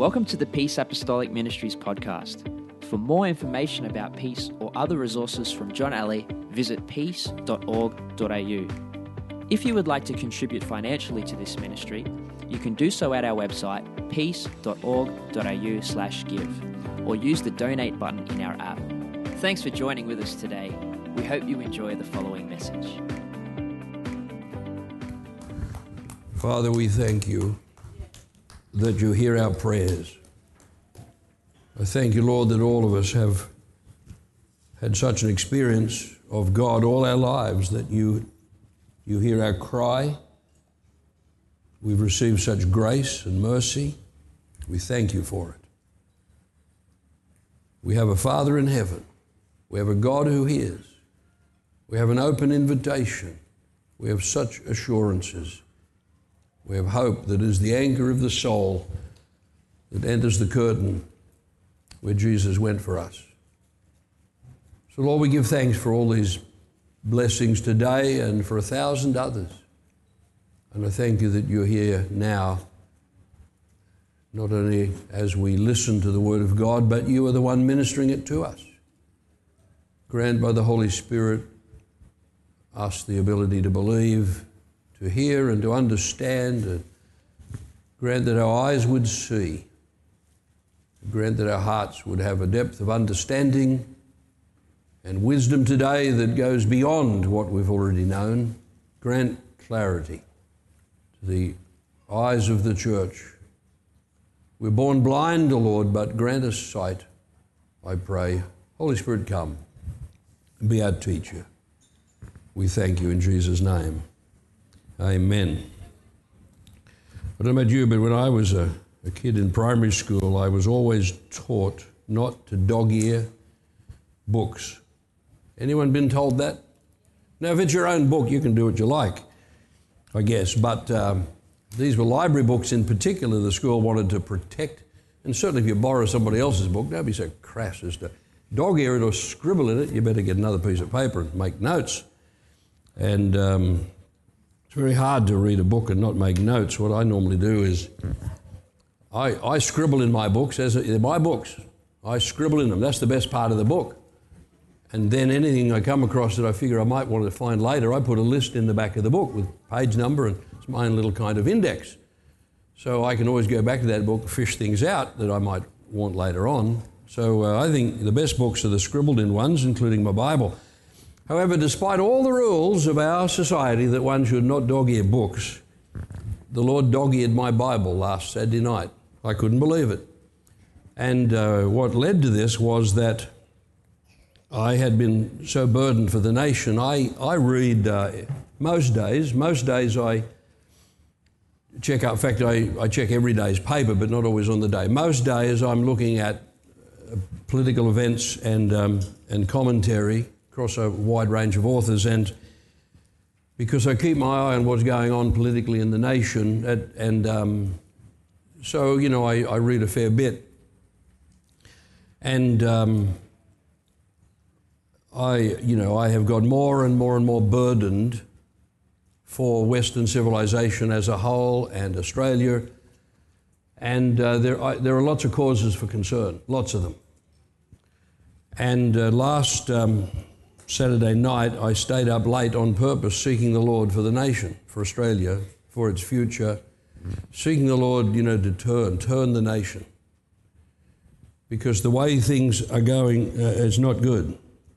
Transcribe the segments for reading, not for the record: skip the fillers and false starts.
Welcome to the Peace Apostolic Ministries podcast. For more information about Peace or other resources from John Alley, visit peace.org.au. If you would like to contribute financially to this ministry, you can do so at our website, peace.org.au/give, or use the donate button in our app. Thanks for joining with us today. We hope you enjoy the following message. Father, we thank you that you hear our prayers. I thank you, Lord, that all of us have had such an experience of God all our lives, that you hear our cry. We've received such grace and mercy. We thank you for it. We have a Father in heaven. We have a God who hears. We have an open invitation. We have such assurances. We have hope that is the anchor of the soul that enters the curtain where Jesus went for us. So, Lord, we give thanks for all these blessings today and for 1,000 others. And I thank you that you're here now, not only as we listen to the Word of God, but you are the one ministering it to us. Grant by the Holy Spirit us the ability to believe, to hear and to understand, and grant that our eyes would see, grant that our hearts would have a depth of understanding and wisdom today that goes beyond what we've already known. Grant clarity to the eyes of the church. We're born blind, O Lord, but grant us sight, I pray. Holy Spirit, come and be our teacher. We thank you in Jesus' name. Amen. I don't know about you, but when I was a kid in primary school, I was always taught not to dog-ear books. Anyone been told that? Now, if it's your own book, you can do what you like, I guess. But these were library books in particular the school wanted to protect. And certainly if you borrow somebody else's book, don't be so crass as to dog-ear it or scribble in it. You better get another piece of paper and make notes. And it's very hard to read a book and not make notes. What I normally do is I scribble in my books. They're my books. I scribble in them. That's the best part of the book. And then anything I come across that I figure I might want to find later, I put a list in the back of the book with page number, and it's my own little kind of index. So I can always go back to that book and fish things out that I might want later on. So I think the best books are the scribbled in ones, including my Bible. However, despite all the rules of our society that one should not dog-ear books, the Lord dog-eared my Bible last Saturday night. I couldn't believe it. And what led to this was that I had been so burdened for the nation. I read most days I check out. In fact, I check every day's paper, but not always on the day. Most days I'm looking at political events and commentary across a wide range of authors, and because I keep my eye on what's going on politically in the nation, so, you know, I read a fair bit. And I have got more and more burdened for Western civilization as a whole and Australia, and there are lots of causes for concern, lots of them. And last Saturday night, I stayed up late on purpose seeking the Lord for the nation, for Australia, for its future, seeking the Lord, to turn the nation. Because the way things are going is not good.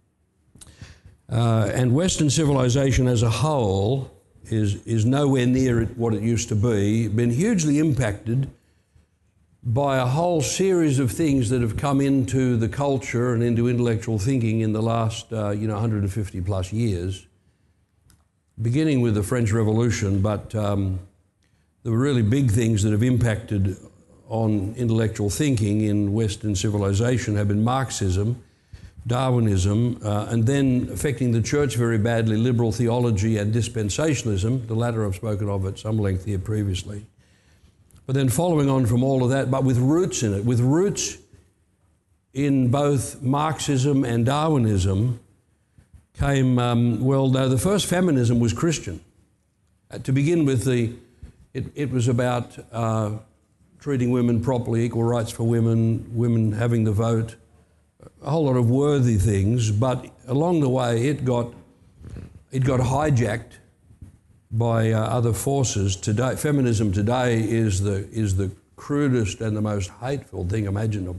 And Western civilization as a whole is nowhere near what it used to be, been hugely impacted by a whole series of things that have come into the culture and into intellectual thinking in the last 150 plus years, beginning with the French Revolution, but the really big things that have impacted on intellectual thinking in Western civilization have been Marxism, Darwinism, and then affecting the church very badly, liberal theology and dispensationalism. The latter I've spoken of at some length here previously. But then following on from all of that, but with roots in it, with roots in both Marxism and Darwinism, came, the first feminism was Christian. To begin with, it was about treating women properly, equal rights for women, women having the vote, a whole lot of worthy things, but along the way it got hijacked by other forces. Today, feminism today is the crudest and the most hateful thing imaginable.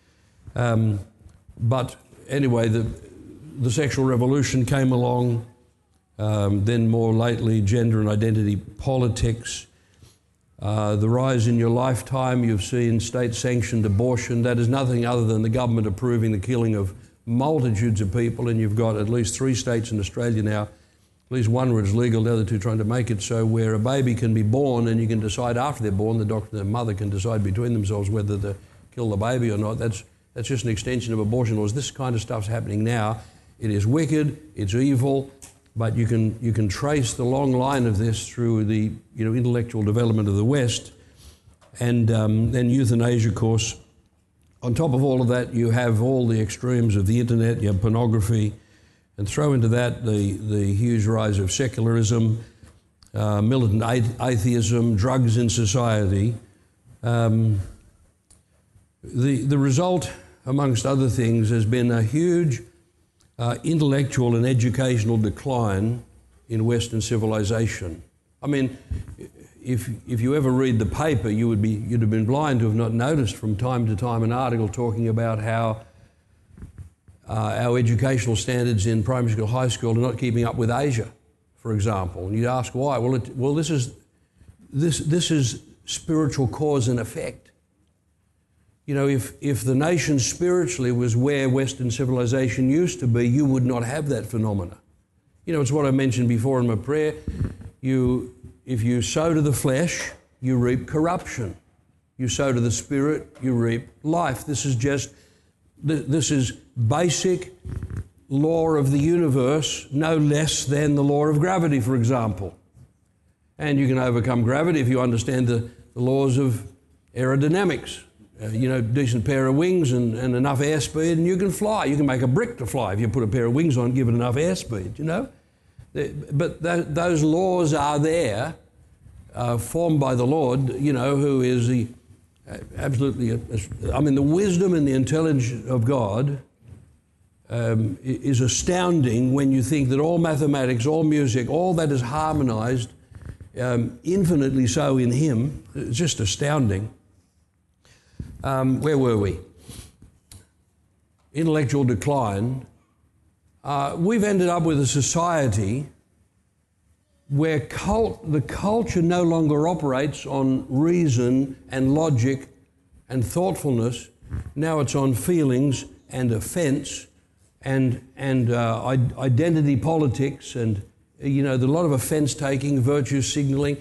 But anyway, the sexual revolution came along, then more lately gender and identity politics. The rise in your lifetime, you've seen state-sanctioned abortion. That is nothing other than the government approving the killing of multitudes of people, and you've got at least 3 states in Australia now, at least one where it's legal, the other 2 trying to make it so, where a baby can be born and you can decide after they're born, the doctor and the mother can decide between themselves whether to kill the baby or not. That's just an extension of abortion laws. This kind of stuff's happening now. It is wicked, it's evil, but you can trace the long line of this through the intellectual development of the West, and then euthanasia, of course. On top of all of that, you have all the extremes of the internet. You have pornography, and throw into that the huge rise of secularism, militant atheism, drugs in society. The result, amongst other things, has been a huge intellectual and educational decline in Western civilization. I mean, if you ever read the paper, you'd have been blind to have not noticed from time to time an article talking about how our educational standards in primary school, high school are not keeping up with Asia, for example. And you'd ask why. Well, this is spiritual cause and effect. You know, if the nation spiritually was where Western civilization used to be, you would not have that phenomena. You know, it's what I mentioned before in my prayer. If you sow to the flesh, you reap corruption. You sow to the spirit, you reap life. This is basic law of the universe, no less than the law of gravity, for example. And you can overcome gravity if you understand the laws of aerodynamics. Decent pair of wings and enough airspeed, and you can fly. You can make a brick to fly if you put a pair of wings on, give it enough airspeed, But those laws are there, formed by the Lord, who is the the wisdom and the intelligence of God is astounding when you think that all mathematics, all music, all that is harmonized, infinitely so in Him. It's just astounding. Where were we? Intellectual decline. We've ended up with a society where the culture no longer operates on reason and logic and thoughtfulness. Now it's on feelings and offence and identity politics and there's a lot of offence taking, virtue signalling.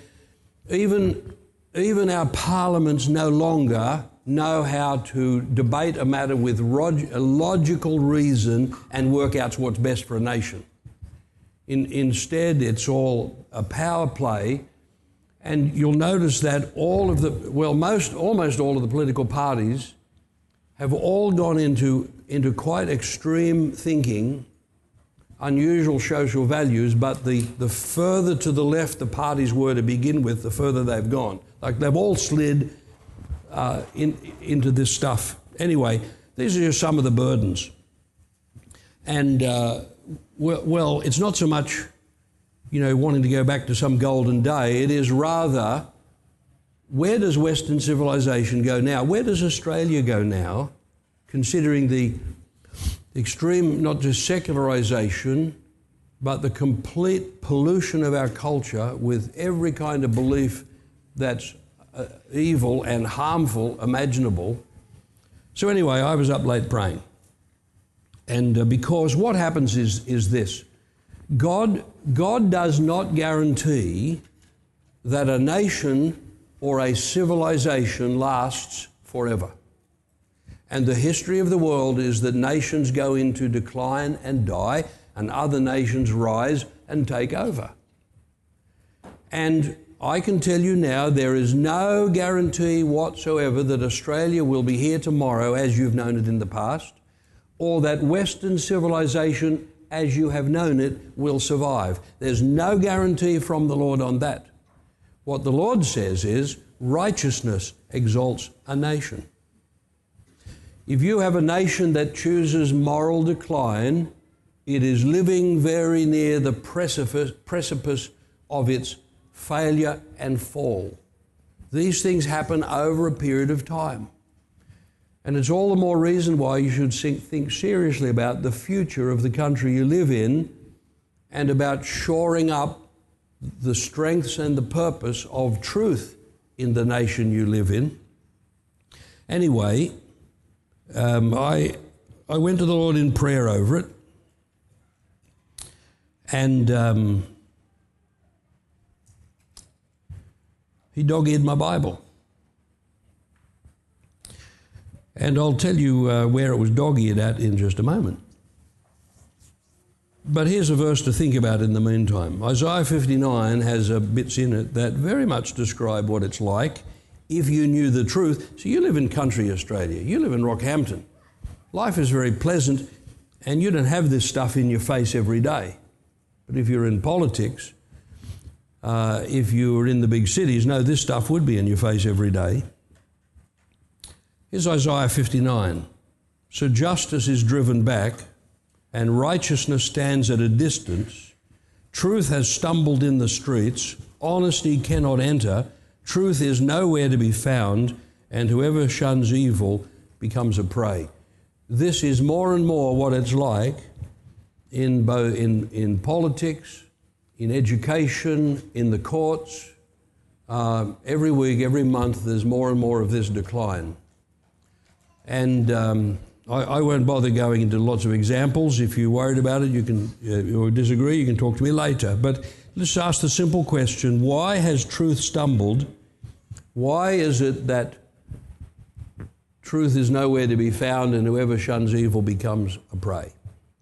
Even our parliaments no longer know how to debate a matter with a logical reason and work out what's best for a nation. Instead, it's all a power play, and you'll notice that almost all of the political parties have all gone into quite extreme thinking, unusual social values, but the further to the left the parties were to begin with, the further they've gone. Like they've all slid into this stuff. Anyway, these are just some of the burdens. And, it's not so much, wanting to go back to some golden day. It is rather, where does Western civilization go now? Where does Australia go now, considering the extreme, not just secularization, but the complete pollution of our culture with every kind of belief that's evil and harmful imaginable. So anyway, I was up late praying. And because what happens is this. God does not guarantee that a nation or a civilization lasts forever. And the history of the world is that nations go into decline and die, and other nations rise and take over. And I can tell you now, there is no guarantee whatsoever that Australia will be here tomorrow as you've known it in the past, or that Western civilization as you have known it will survive. There's no guarantee from the Lord on that. What the Lord says is, righteousness exalts a nation. If you have a nation that chooses moral decline, it is living very near the precipice of its failure and fall. These things happen over a period of time. And it's all the more reason why you should think seriously about the future of the country you live in and about shoring up the strengths and the purpose of truth in the nation you live in. Anyway, I went to the Lord in prayer over it, and He dog-eared my Bible. And I'll tell you where it was dog-eared at in just a moment. But here's a verse to think about in the meantime. Isaiah 59 has bits in it that very much describe what it's like if you knew the truth. So you live in country Australia. You live in Rockhampton. Life is very pleasant, and you don't have this stuff in your face every day. But if you're in politics, if you're in the big cities, no, this stuff would be in your face every day. Here's Isaiah 59. So justice is driven back, and righteousness stands at a distance. Truth has stumbled in the streets. Honesty cannot enter. Truth is nowhere to be found, and whoever shuns evil becomes a prey. This is more and more what it's like in politics, in education, in the courts. Every week, every month, there's more and more of this decline. And I won't bother going into lots of examples. If you're worried about it, you can, or disagree, you can talk to me later. But let's ask the simple question, why has truth stumbled? Why is it that truth is nowhere to be found and whoever shuns evil becomes a prey?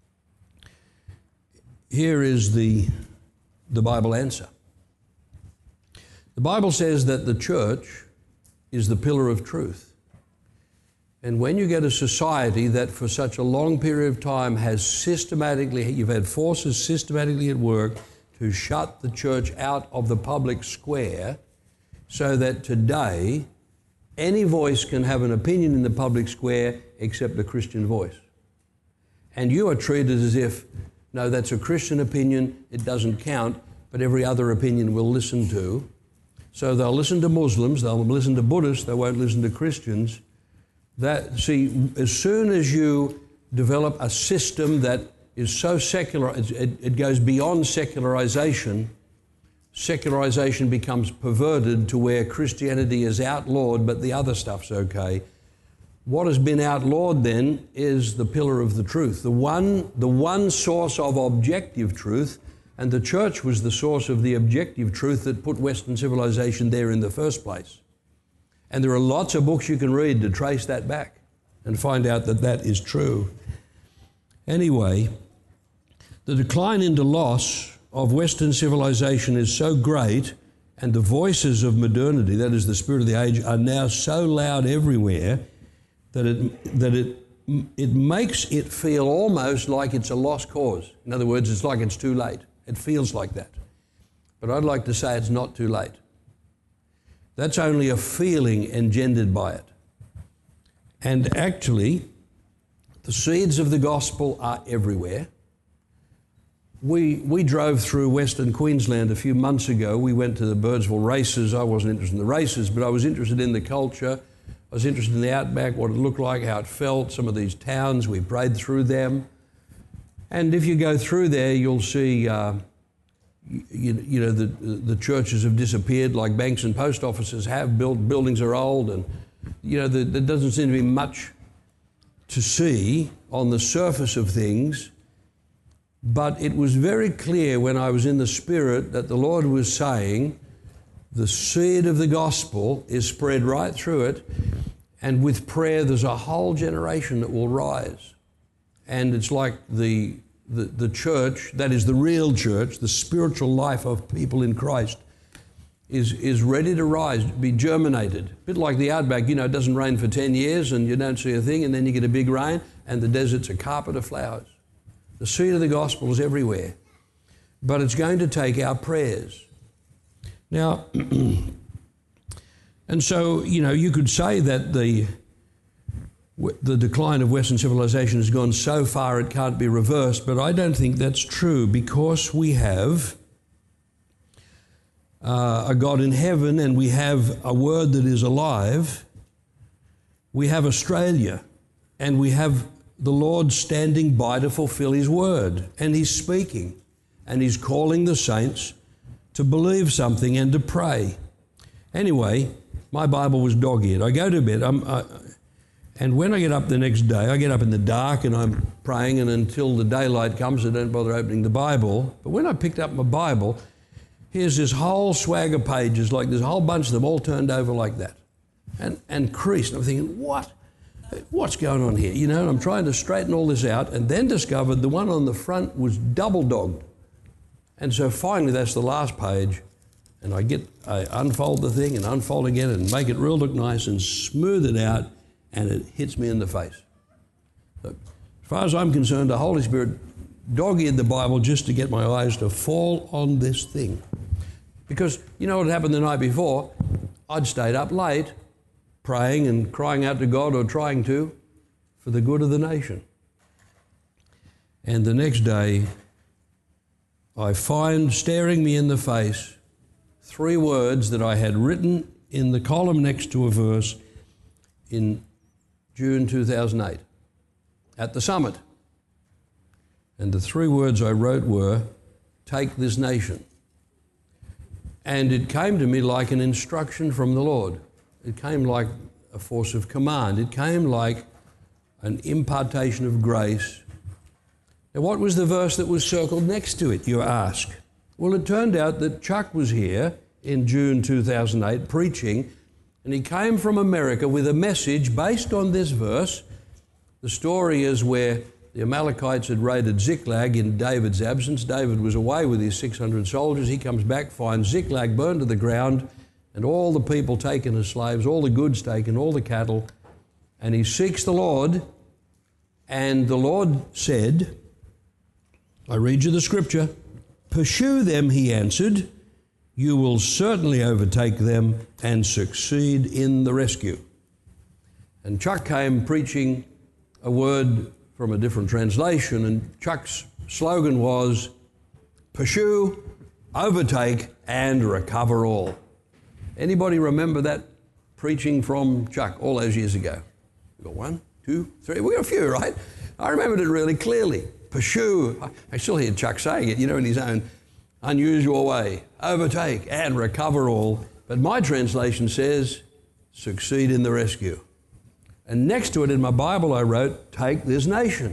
Here is the Bible answer. The Bible says that the church is the pillar of truth. And when you get a society that for such a long period of time has you've had forces systematically at work to shut the church out of the public square so that today any voice can have an opinion in the public square except a Christian voice. And you are treated as if, no, that's a Christian opinion, it doesn't count, but every other opinion we'll listen to. So they'll listen to Muslims, they'll listen to Buddhists, they won't listen to Christians. As soon as you develop a system that is so secular, it goes beyond secularization. Secularization becomes perverted to where Christianity is outlawed, but the other stuff's okay. What has been outlawed then is the pillar of the truth, the one source of objective truth, and the church was the source of the objective truth that put Western civilization there in the first place. And there are lots of books you can read to trace that back and find out that that is true. Anyway, the decline into loss of Western civilization is so great, and the voices of modernity, that is the spirit of the age, are now so loud everywhere that it makes it feel almost like it's a lost cause. In other words, it's like it's too late. It feels like that. But I'd like to say it's not too late. That's only a feeling engendered by it. And actually, the seeds of the gospel are everywhere. We drove through Western Queensland a few months ago. We went to the Birdsville races. I wasn't interested in the races, but I was interested in the culture. I was interested in the outback, what it looked like, how it felt, some of these towns. We prayed through them. And if you go through there, you'll see the churches have disappeared like banks and post offices have. Buildings are old, and there doesn't seem to be much to see on the surface of things. But it was very clear when I was in the Spirit that the Lord was saying the seed of the gospel is spread right through it, and with prayer there's a whole generation that will rise. And it's like the church, that is the real church, the spiritual life of people in Christ, is ready to rise, be germinated. A bit like the outback, it doesn't rain for 10 years and you don't see a thing, and then you get a big rain and the desert's a carpet of flowers. The seed of the gospel is everywhere. But it's going to take our prayers. Now And so, you could say that the decline of Western civilization has gone so far it can't be reversed, but I don't think that's true, because we have a God in heaven and we have a word that is alive. We have Australia and we have the Lord standing by to fulfill his word, and he's speaking and he's calling the saints to believe something and to pray. Anyway, my Bible was dog-eared. I go to bed, and when I get up the next day, I get up in the dark and I'm praying, and until the daylight comes, I don't bother opening the Bible. But when I picked up my Bible, here's this whole swag of pages, like there's a whole bunch of them all turned over like that, and creased. I'm thinking, what's going on here? And I'm trying to straighten all this out, and then discovered the one on the front was double-dogged. And so finally, that's the last page, and I unfold the thing and unfold again and make it real look nice and smooth it out, and it hits me in the face. So, as far as I'm concerned, the Holy Spirit dog-eared the Bible just to get my eyes to fall on this thing. Because you know what happened the night before? I'd stayed up late praying and crying out to God, or trying to, for the good of the nation. And the next day, I find staring me in the face 3 words that I had written in the column next to a verse in June 2008 at the summit. And the 3 words I wrote were, "Take this nation." And it came to me like an instruction from the Lord. It came like a force of command. It came like an impartation of grace. Now, what was the verse that was circled next to it, you ask? Well, it turned out that Chuck was here in June 2008 preaching, and he came from America with a message based on this verse. The story is where the Amalekites had raided Ziklag in David's absence. David was away with his 600 soldiers. He comes back, finds Ziklag burned to the ground, and all the people taken as slaves, all the goods taken, all the cattle. And he seeks the Lord, and the Lord said, I read you the scripture, "Pursue them," he answered. "You will certainly overtake them and succeed in the rescue." And Chuck came preaching a word from a different translation, and Chuck's slogan was, "Pursue, overtake, and recover all." Anybody remember that preaching from Chuck all those years ago? We got 1, 2, 3, we got a few, right? I remembered it really clearly. Pursue, I still hear Chuck saying it, in his own unusual way. Overtake and recover all. But my translation says, succeed in the rescue. And next to it in my Bible I wrote, take this nation.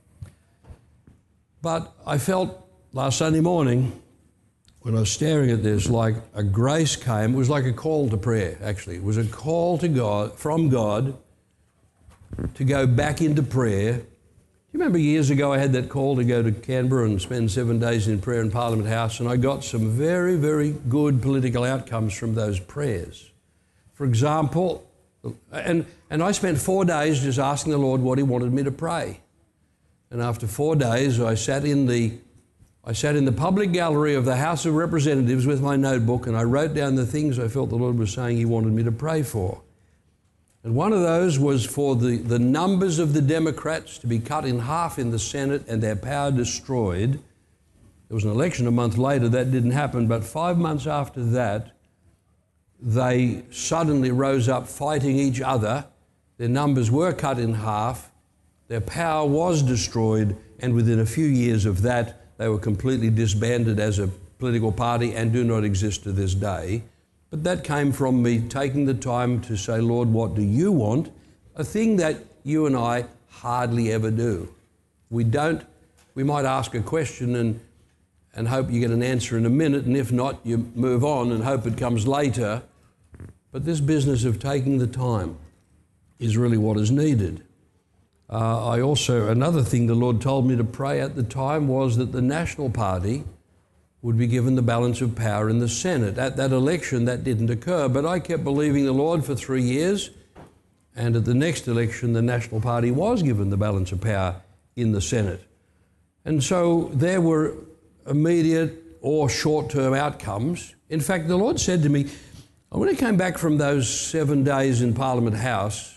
But I felt last Sunday morning, when I was staring at this, like a grace came. It was like a call to prayer, actually. It was a call to God, from God, to go back into prayer. You remember years ago I had that call to go to Canberra and spend 7 days in prayer in Parliament House, and I got some very, very good political outcomes from those prayers. For example, and I spent 4 days just asking the Lord what he wanted me to pray. And after 4 days I sat in the public gallery of the House of Representatives with my notebook, and I wrote down the things I felt the Lord was saying he wanted me to pray for. And one of those was for the numbers of the Democrats to be cut in half in the Senate and their power destroyed. There was an election a month later, that didn't happen, but 5 months after that, they suddenly rose up fighting each other. Their numbers were cut in half, their power was destroyed, and within a few years of that, they were completely disbanded as a political party and do not exist to this day. But that came from me taking the time to say, Lord, what do you want? A thing that you and I hardly ever do. We might ask a question and hope you get an answer in a minute, and if not, you move on and hope it comes later. But this business of taking the time is really what is needed. Another thing the Lord told me to pray at the time was that the National Party would be given the balance of power in the Senate. At that election, that didn't occur, but I kept believing the Lord for 3 years, and at the next election, the National Party was given the balance of power in the Senate. And so there were immediate or short-term outcomes. In fact, the Lord said to me, When I came back from those 7 days in Parliament House,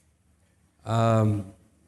a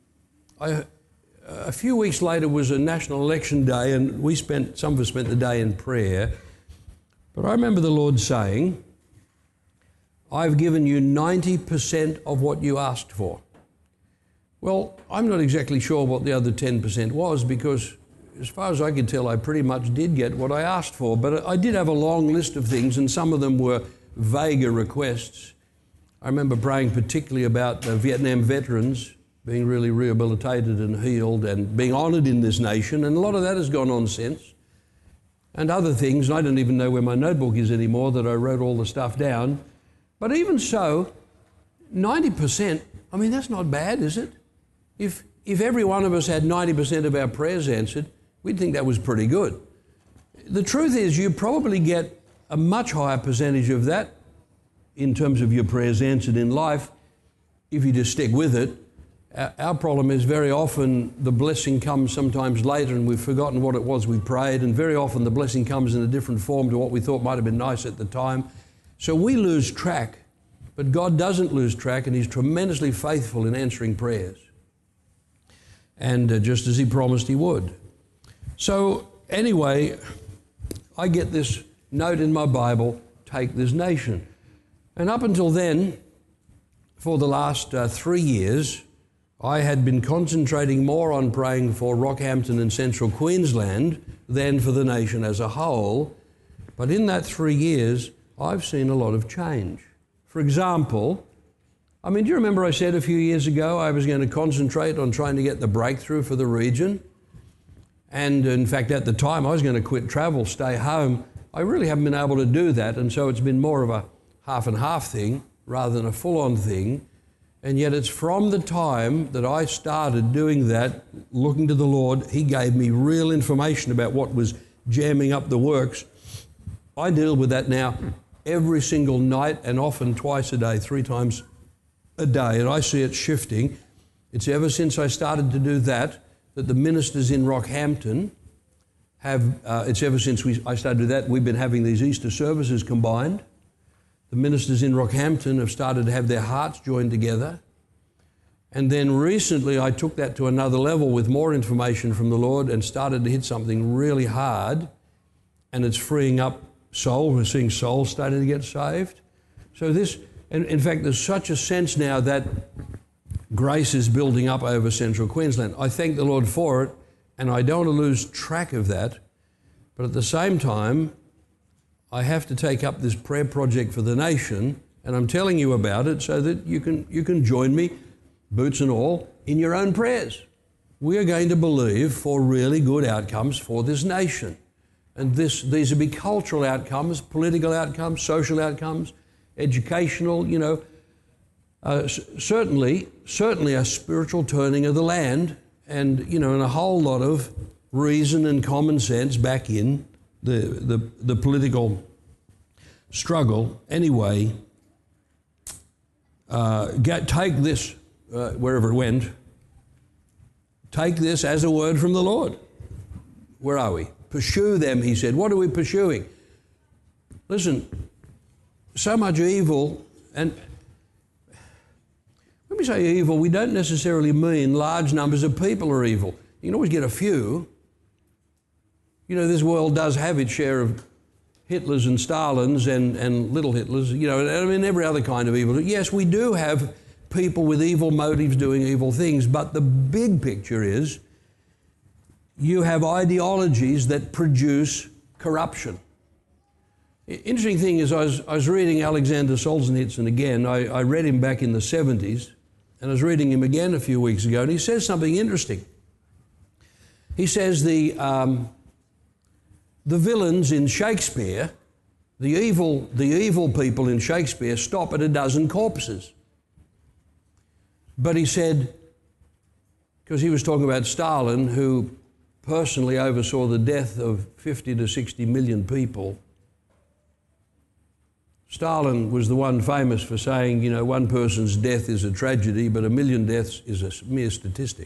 few weeks later was a national election day, and some of us spent the day in prayer. But I remember the Lord saying, I've given you 90% of what you asked for. Well, I'm not exactly sure what the other 10% was, because as far as I could tell, I pretty much did get what I asked for. But I did have a long list of things, and some of them were vaguer requests. I remember praying particularly about the Vietnam veterans being really rehabilitated and healed and being honoured in this nation, and a lot of that has gone on since. And other things, and I don't even know where my notebook is anymore, that I wrote all the stuff down. But even so, 90%, I mean, that's not bad, is it? If every one of us had 90% of our prayers answered, we'd think that was pretty good. The truth is, you probably get a much higher percentage of that in terms of your prayers answered in life if you just stick with it. Our problem is very often the blessing comes sometimes later and we've forgotten what it was we prayed, and very often the blessing comes in a different form to what we thought might have been nice at the time. So we lose track, but God doesn't lose track, and He's tremendously faithful in answering prayers. And just as He promised He would. So anyway, I get this note in my Bible, take this nation. And up until then, for the last 3 years, I had been concentrating more on praying for Rockhampton and Central Queensland than for the nation as a whole. But in that 3 years, I've seen a lot of change. For example, do you remember I said a few years ago I was going to concentrate on trying to get the breakthrough for the region? And in fact, at the time, I was going to quit travel, stay home. I really haven't been able to do that, and so it's been more of a half and half thing rather than a full-on thing. And yet it's from the time that I started doing that, looking to the Lord, He gave me real information about what was jamming up the works. I deal with that now every single night, and often twice a day, 3 times a day, and I see it shifting. It's ever since I started to do that the ministers in Rockhampton it's ever since I started to do that, we've been having these Easter services combined. The ministers in Rockhampton have started to have their hearts joined together. And then recently I took that to another level with more information from the Lord and started to hit something really hard, and it's freeing up souls. We're seeing souls starting to get saved. So in fact, there's such a sense now that grace is building up over Central Queensland. I thank the Lord for it, and I don't want to lose track of that. But at the same time, I have to take up this prayer project for the nation, and I'm telling you about it so that you can join me, boots and all, in your own prayers. We are going to believe for really good outcomes for this nation. And these will be cultural outcomes, political outcomes, social outcomes, educational, certainly a spiritual turning of the land, and and a whole lot of reason and common sense back in the political struggle. Anyway, take this wherever it went. Take this as a word from the Lord. Where are we? Pursue them, He said. What are we pursuing? Listen, so much evil, and when we say evil, we don't necessarily mean large numbers of people are evil. You can always get a few. This world does have its share of Hitlers and Stalins and little Hitlers, every other kind of evil. Yes, we do have people with evil motives doing evil things, but the big picture is you have ideologies that produce corruption. Interesting thing is I was reading Alexander Solzhenitsyn again. I read him back in the 70s, and I was reading him again a few weeks ago, and he says something interesting. He says the villains in Shakespeare, the evil people in Shakespeare stop at a dozen corpses. But he said, because he was talking about Stalin, who personally oversaw the death of 50 to 60 million people. Stalin was the one famous for saying, one person's death is a tragedy, but 1 million deaths is a mere statistic.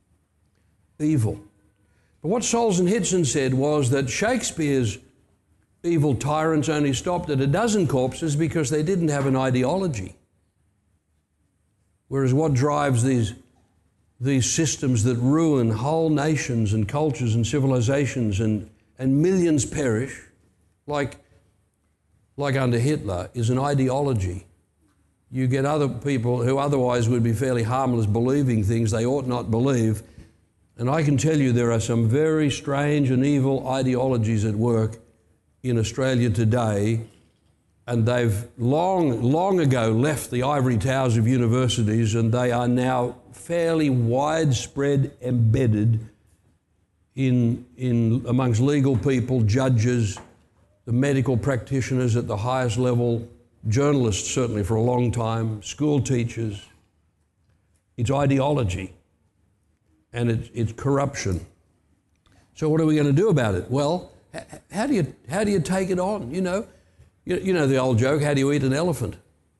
Evil. But what Solzhenitsyn said was that Shakespeare's evil tyrants only stopped at a dozen corpses because they didn't have an ideology. Whereas what drives these systems that ruin whole nations and cultures and civilizations and millions perish, like under Hitler, is an ideology. You get other people who otherwise would be fairly harmless believing things they ought not believe. And I can tell you there are some very strange and evil ideologies at work in Australia today, and they've long ago left the ivory towers of universities, and they are now fairly widespread embedded in amongst legal people, judges, the medical practitioners at the highest level, journalists certainly for a long time, school teachers. It's ideology and it's corruption. So what are we going to do about it? Well, how do you take it on? You know the old joke, how do you eat an elephant?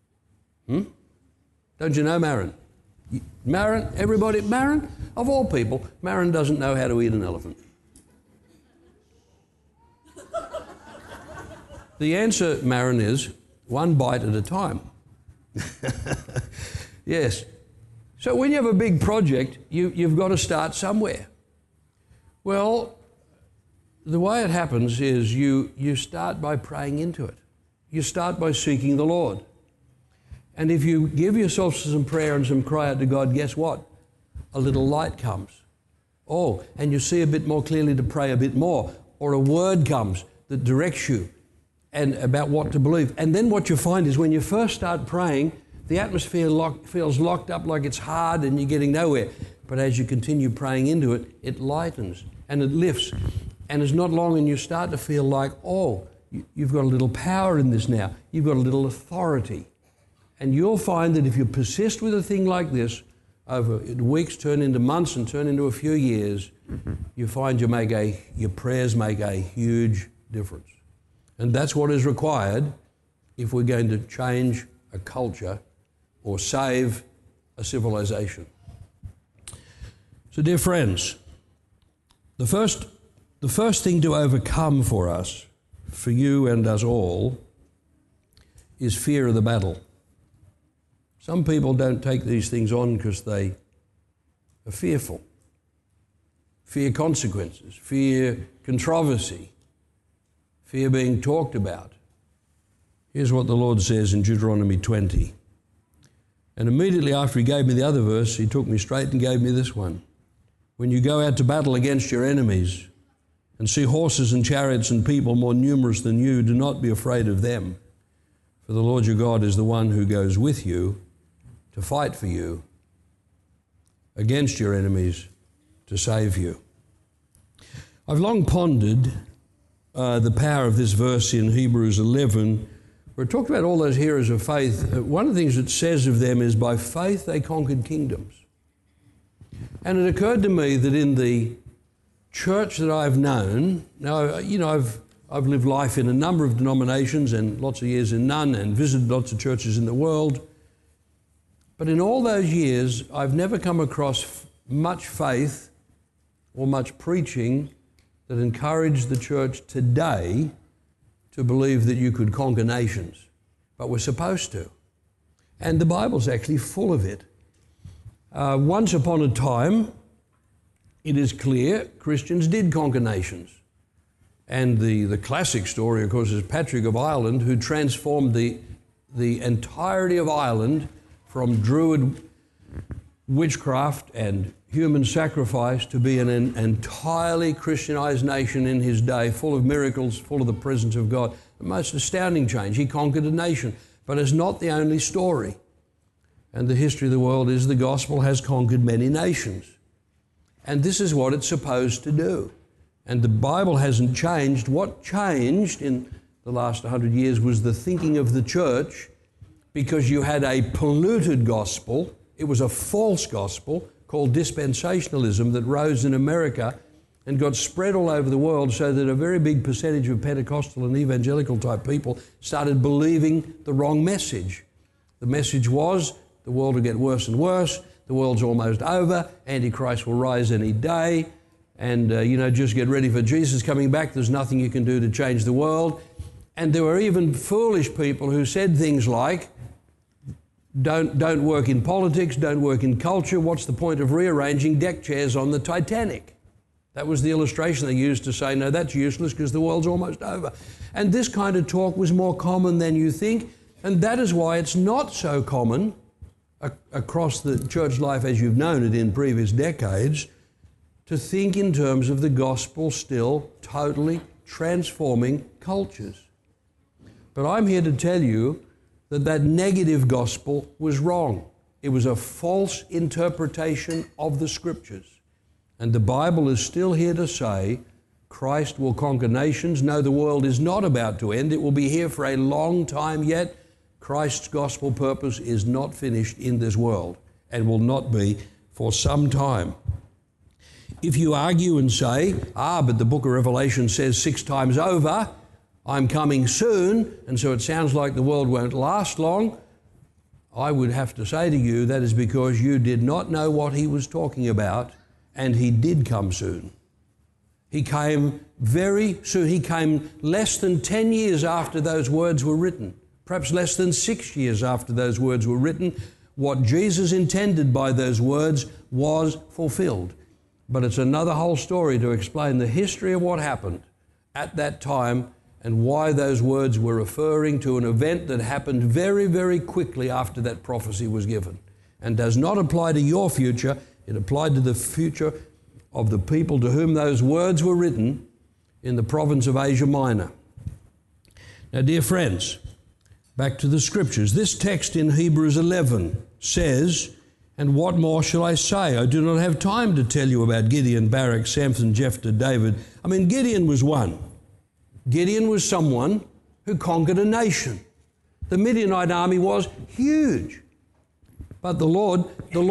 Don't you know Marin? Marin, everybody, Marin, of all people, Marin doesn't know how to eat an elephant. The answer, Marin, is one bite at a time. Yes. So when you have a big project, you've got to start somewhere. Well, the way it happens is you start by praying into it. You start by seeking the Lord. And if you give yourself some prayer and some cry out to God, guess what? A little light comes. Oh, and you see a bit more clearly to pray a bit more. Or a word comes that directs you and about what to believe. And then what you find is when you first start praying, the atmosphere feels locked up like it's hard and you're getting nowhere. But as you continue praying into it, it lightens and it lifts. And it's not long and you start to feel like, oh, you've got a little power in this now. You've got a little authority. And you'll find that if you persist with a thing like this, over weeks turn into months and turn into a few years, you find your prayers make a huge difference. And that's what is required if we're going to change a culture or save a civilization. So, dear friends, the first thing to overcome for us, for you and us all, is fear of the battle. Some people don't take these things on because they are fearful. Fear consequences, fear controversy, fear being talked about. Here's what the Lord says in Deuteronomy 20. And immediately after he gave me the other verse, he took me straight and gave me this one. When you go out to battle against your enemies and see horses and chariots and people more numerous than you, do not be afraid of them. For the Lord your God is the one who goes with you to fight for you against your enemies to save you. I've long pondered the power of this verse in Hebrews 11, where it talked about all those heroes of faith. One of the things it says of them is by faith they conquered kingdoms. And it occurred to me that in the church that I've known, now, I've lived life in a number of denominations and lots of years in none and visited lots of churches in the world. But in all those years, I've never come across much faith or much preaching that encouraged the church today to believe that you could conquer nations. But we're supposed to. And the Bible's actually full of it. Once upon a time, it is clear Christians did conquer nations. And the classic story, of course, is Patrick of Ireland, who transformed the entirety of Ireland from Druid witchcraft and human sacrifice to be an entirely Christianized nation in his day, full of miracles, full of the presence of God. The most astounding change. He conquered a nation. But it's not the only story. And the history of the world is the gospel has conquered many nations. And this is what it's supposed to do. And the Bible hasn't changed. What changed in the last 100 years was the thinking of the church, because you had a polluted gospel. It was a false gospel called dispensationalism that rose in America and got spread all over the world, so that a very big percentage of Pentecostal and evangelical type people started believing the wrong message. The message was the world will get worse and worse, the world's almost over, Antichrist will rise any day, and just get ready for Jesus coming back. There's nothing you can do to change the world. And there were even foolish people who said things like, don't work in politics, don't work in culture. What's the point of rearranging deck chairs on the Titanic? That was the illustration they used to say, no, that's useless because the world's almost over. And this kind of talk was more common than you think, and that is why it's not so common across the church life as you've known it in previous decades to think in terms of the gospel still totally transforming cultures. But I'm here to tell you that negative gospel was wrong. It was a false interpretation of the Scriptures. And the Bible is still here to say Christ will conquer nations. No, the world is not about to end. It will be here for a long time yet. Christ's gospel purpose is not finished in this world and will not be for some time. If you argue and say, but the book of Revelation says 6 times over, I'm coming soon, and so it sounds like the world won't last long, I would have to say to you that is because you did not know what he was talking about, and he did come soon. He came very soon. He came less than 10 years after those words were written, perhaps less than 6 years after those words were written. What Jesus intended by those words was fulfilled. But it's another whole story to explain the history of what happened at that time and why those words were referring to an event that happened very, very quickly after that prophecy was given and does not apply to your future. It applied to the future of the people to whom those words were written in the province of Asia Minor. Now, dear friends, back to the Scriptures. This text in Hebrews 11 says, "And what more shall I say? I do not have time to tell you about Gideon, Barak, Samson, Jephthah, David." I mean, Gideon was one. Gideon was someone who conquered a nation. The Midianite army was huge. But the Lord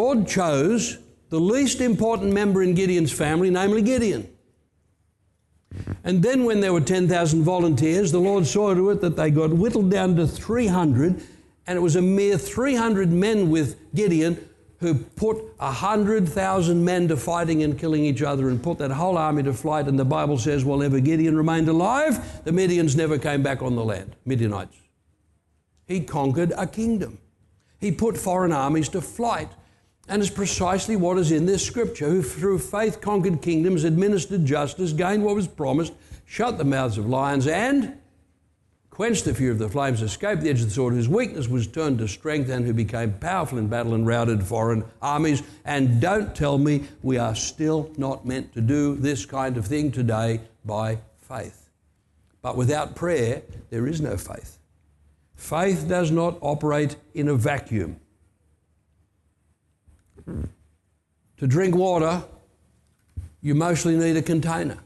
chose the least important member in Gideon's family, namely Gideon. And then when there were 10,000 volunteers, the Lord saw to it that they got whittled down to 300, and it was a mere 300 men with Gideon who put 100,000 men to fighting and killing each other and put that whole army to flight. And the Bible says, while ever Gideon remained alive, the Midians never came back on the land, Midianites. He conquered a kingdom. He put foreign armies to flight. And it's precisely what is in this Scripture, who through faith conquered kingdoms, administered justice, gained what was promised, shut the mouths of lions, and quenched the fury of the flames, escaped the edge of the sword, whose weakness was turned to strength, and who became powerful in battle and routed foreign armies. And don't tell me we are still not meant to do this kind of thing today by faith. But without prayer, there is no faith. Faith does not operate in a vacuum. To drink water, you mostly need a container.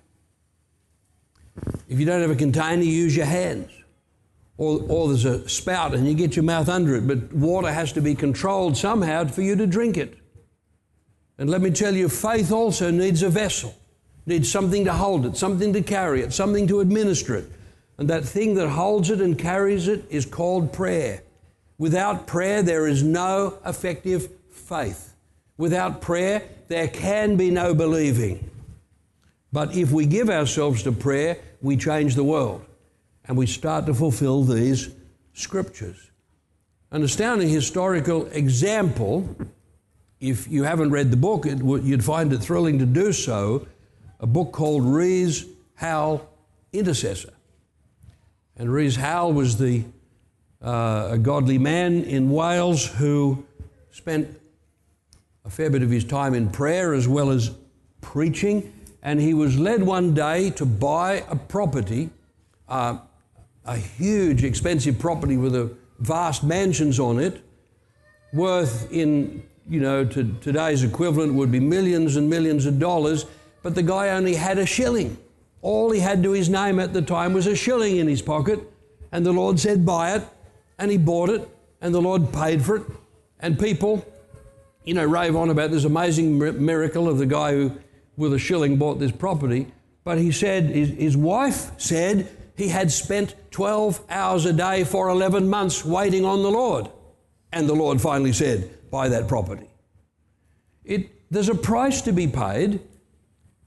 If you don't have a container, you use your hands. Or there's a spout and you get your mouth under it, but water has to be controlled somehow for you to drink it. And let me tell you, faith also needs a vessel, needs something to hold it, something to carry it, something to administer it. And that thing that holds it and carries it is called prayer. Without prayer, there is no effective faith. Without prayer, there can be no believing. But if we give ourselves to prayer, we change the world. And we start to fulfill these Scriptures. An astounding historical example, if you haven't read the book, you'd find it thrilling to do so, a book called Rhys Howell, Intercessor. And Rhys Howell was a godly man in Wales who spent a fair bit of his time in prayer as well as preaching, and he was led one day to buy a property, a huge expensive property with vast mansions on it, worth in, to today's equivalent would be millions and millions of dollars, but the guy only had a shilling. All he had to his name at the time was a shilling in his pocket, and the Lord said buy it, and he bought it, and the Lord paid for it, and people rave on about this amazing miracle of the guy who, with a shilling, bought this property. But he said, his wife said he had spent 12 hours a day for 11 months waiting on the Lord. And the Lord finally said, buy that property. There's a price to be paid.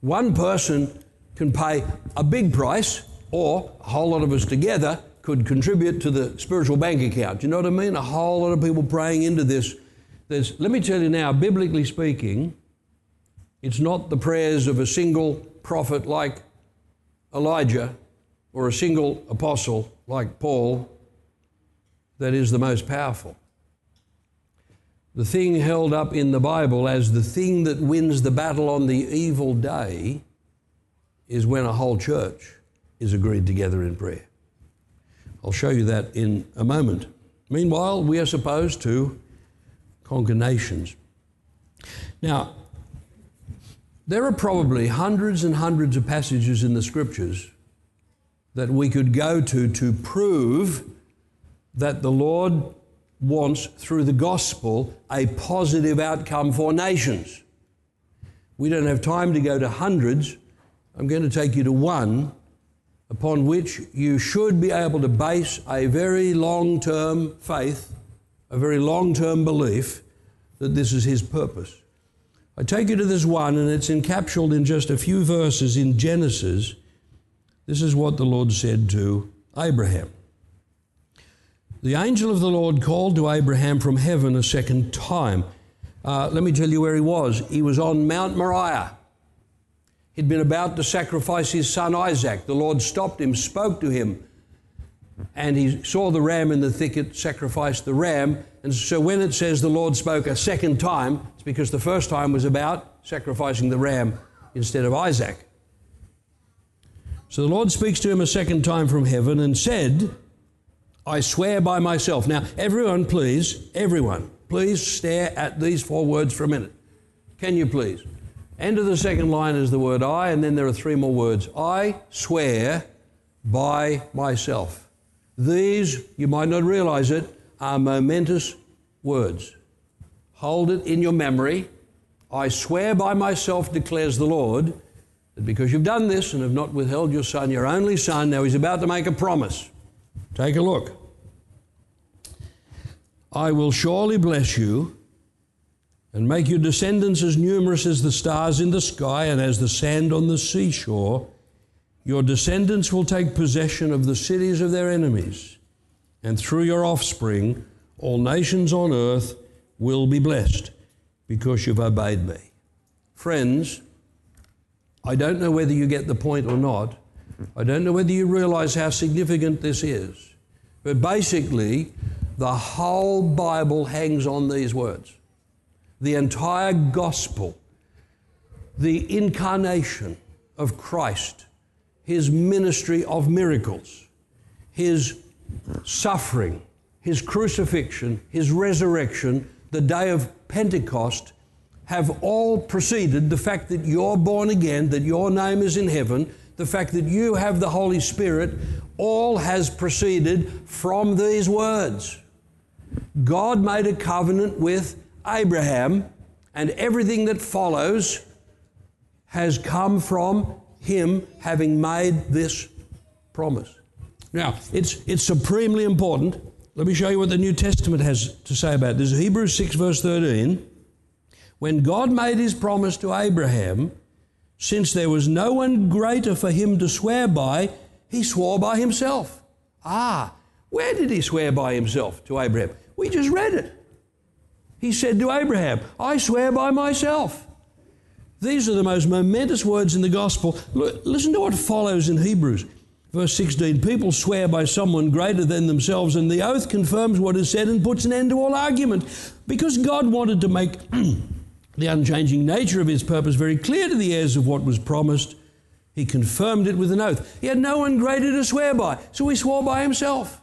One person can pay a big price, or a whole lot of us together could contribute to the spiritual bank account. Do you know what I mean? A whole lot of people praying into this. Let me tell you now, biblically speaking, it's not the prayers of a single prophet like Elijah or a single apostle like Paul that is the most powerful. The thing held up in the Bible as the thing that wins the battle on the evil day is when a whole church is agreed together in prayer. I'll show you that in a moment. Meanwhile, we are supposed to conquer nations. Now, there are probably hundreds and hundreds of passages in the Scriptures that we could go to prove that the Lord wants, through the gospel, a positive outcome for nations. We don't have time to go to hundreds. I'm going to take you to one upon which you should be able to base a very long-term faith, a very long-term belief that this is His purpose. I take you to this one, and it's encapsulated in just a few verses in Genesis. This is what the Lord said to Abraham. The angel of the Lord called to Abraham from heaven a second time. Let me tell you where he was. He was on Mount Moriah. He'd been about to sacrifice his son Isaac. The Lord stopped him, spoke to him, and he saw the ram in the thicket, sacrificed the ram. And so when it says the Lord spoke a second time, it's because the first time was about sacrificing the ram instead of Isaac. So the Lord speaks to him a second time from heaven and said, I swear by myself. Now, everyone, please stare at these 4 words for a minute. Can you please? End of the second line is the word I, and then there are 3 more words. I swear by myself. These, you might not realize it, are momentous words. Hold it in your memory. I swear by myself, declares the Lord, that because you've done this and have not withheld your son, your only son, now he's about to make a promise. Take a look. I will surely bless you and make your descendants as numerous as the stars in the sky and as the sand on the seashore. Your descendants will take possession of the cities of their enemies, and through your offspring, all nations on earth will be blessed because you've obeyed me. Friends, I don't know whether you get the point or not. I don't know whether you realize how significant this is. But basically, the whole Bible hangs on these words. The entire gospel, the incarnation of Christ, His ministry of miracles, His suffering, His crucifixion, His resurrection, the day of Pentecost, have all preceded the fact that you're born again, that your name is in heaven, the fact that you have the Holy Spirit, all has proceeded from these words. God made a covenant with Abraham, and everything that follows has come from him having made this promise. Now, it's supremely important. Let me show you what the New Testament has to say about this. Hebrews 6 verse 13. When God made His promise to Abraham, since there was no one greater for him to swear by, He swore by Himself. Where did He swear by Himself to Abraham? We just read it. He said to Abraham, I swear by myself. These are the most momentous words in the gospel. Listen to what follows in Hebrews. Verse 16, people swear by someone greater than themselves, and the oath confirms what is said and puts an end to all argument. Because God wanted to make the unchanging nature of His purpose very clear to the heirs of what was promised, He confirmed it with an oath. He had no one greater to swear by, so He swore by Himself.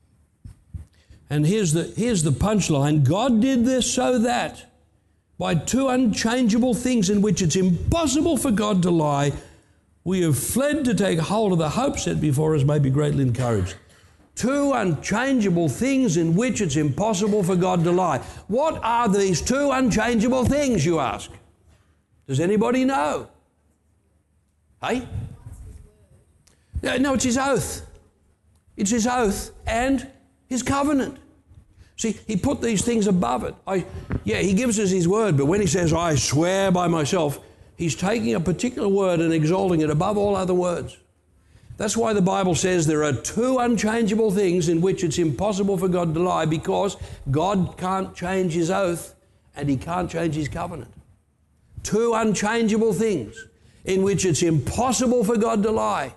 And here's the punchline. God did this so that by 2 unchangeable things in which it's impossible for God to lie, we have fled to take hold of the hope set before us, may be greatly encouraged. 2 unchangeable things in which it's impossible for God to lie. What are these 2 unchangeable things, you ask? Does anybody know? Hey? No, it's His oath. It's His oath and His covenant. See, He put these things above it. He gives us His word, but when He says, I swear by myself, He's taking a particular word and exalting it above all other words. That's why the Bible says there are two unchangeable things in which it's impossible for God to lie, because God can't change his oath and he can't change his covenant. Two unchangeable things in which it's impossible for God to lie.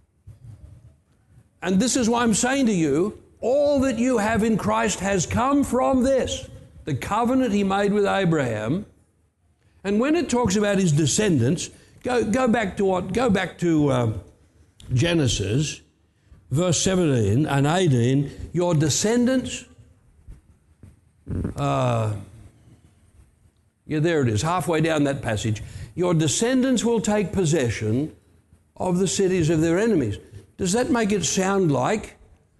And this is why I'm saying to you, all that you have in Christ has come from this, the covenant he made with Abraham. And when it talks about his descendants, go back to Genesis, verse 17 and 18. Your descendants, there it is, halfway down that passage. Your descendants will take possession of the cities of their enemies. Does that make it sound like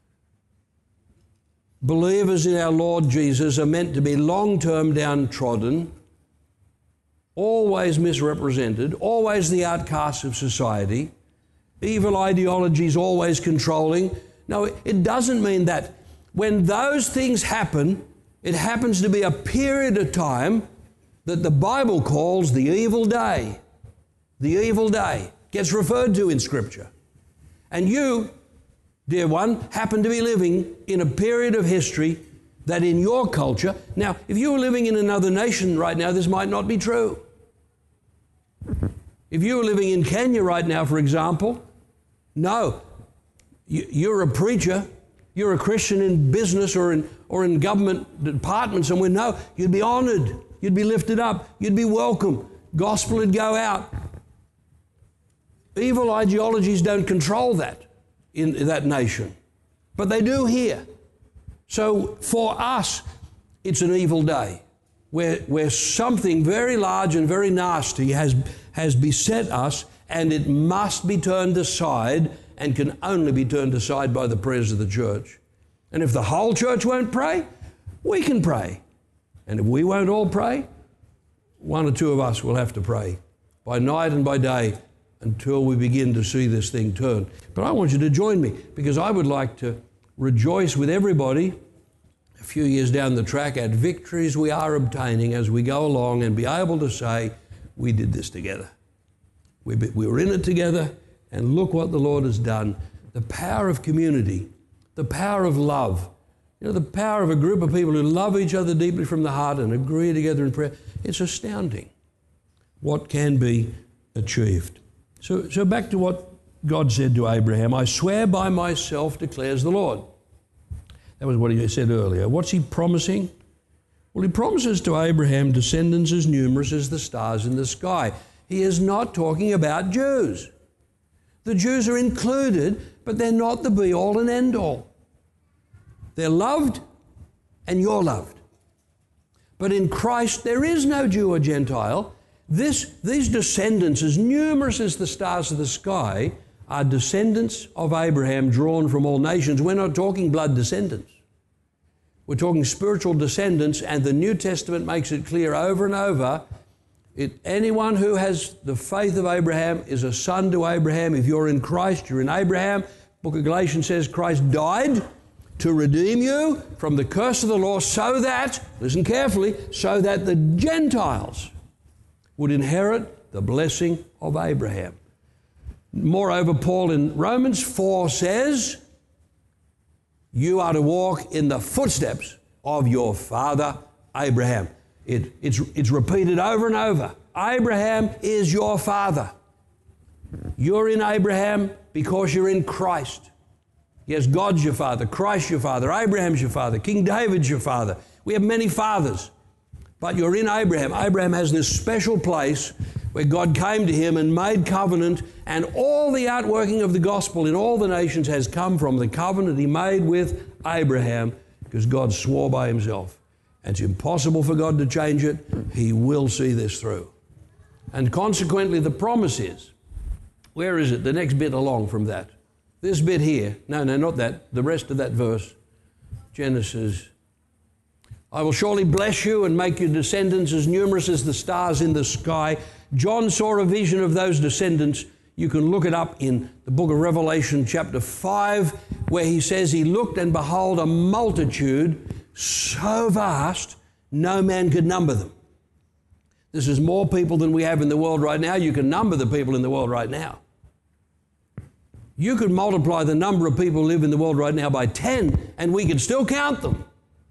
believers in our Lord Jesus are meant to be long-term downtrodden, always misrepresented, always the outcasts of society, evil ideologies always controlling? No, it doesn't mean that. When those things happen, it happens to be a period of time that the Bible calls the evil day. The evil day gets referred to in Scripture. And you, dear one, happen to be living in a period of history that in your culture... Now, if you were living in another nation right now, this might not be true. If you were living in Kenya right now, for example, no, you're a preacher, you're a Christian in business or in government department somewhere. No, you'd be honored, you'd be lifted up, you'd be welcome. Gospel would go out. Evil ideologies don't control that in that nation, but they do here. So for us, it's an evil day where something very large and very nasty has beset us, and it must be turned aside, and can only be turned aside by the prayers of the church. And if the whole church won't pray, we can pray. And if we won't all pray, one or two of us will have to pray by night and by day until we begin to see this thing turn. But I want you to join me, because I would like to rejoice with everybody a few years down the track at victories we are obtaining as we go along, and be able to say, we did this together. We were in it together, and look what the Lord has done. The power of community, the power of love, the power of a group of people who love each other deeply from the heart and agree together in prayer. It's astounding what can be achieved. So back to what God said to Abraham, I swear by myself, declares the Lord. That was what he said earlier. What's he promising? Well, he promises to Abraham descendants as numerous as the stars in the sky. He is not talking about Jews. The Jews are included, but they're not the be-all and end-all. They're loved, and you're loved. But in Christ, there is no Jew or Gentile. These descendants, as numerous as the stars of the sky, are descendants of Abraham drawn from all nations. We're not talking blood descendants. We're talking spiritual descendants, and the New Testament makes it clear over and over. Anyone who has the faith of Abraham is a son to Abraham. If you're in Christ, you're in Abraham. Book of Galatians says Christ died to redeem you from the curse of the law, so that, listen carefully, so that the Gentiles would inherit the blessing of Abraham. Moreover, Paul in Romans 4 says, you are to walk in the footsteps of your father Abraham. It's repeated over and over. Abraham is your father. You're in Abraham because you're in Christ. Yes, God's your father, Christ's your father, Abraham's your father, King David's your father. We have many fathers, but you're in Abraham. Abraham has this special place where God came to him and made covenant, and all the outworking of the gospel in all the nations has come from the covenant he made with Abraham, because God swore by himself. And it's impossible for God to change it. He will see this through. And consequently, the promise is, where is it? The next bit along from that. This bit here. No, not that. The rest of that verse. Genesis. I will surely bless you and make your descendants as numerous as the stars in the sky. John saw a vision of those descendants. You can look it up in the book of Revelation chapter 5, where he says he looked, and behold, a multitude so vast no man could number them. This is more people than we have in the world right now. You can number the people in the world right now. You could multiply the number of people who live in the world right now by 10, and we could still count them.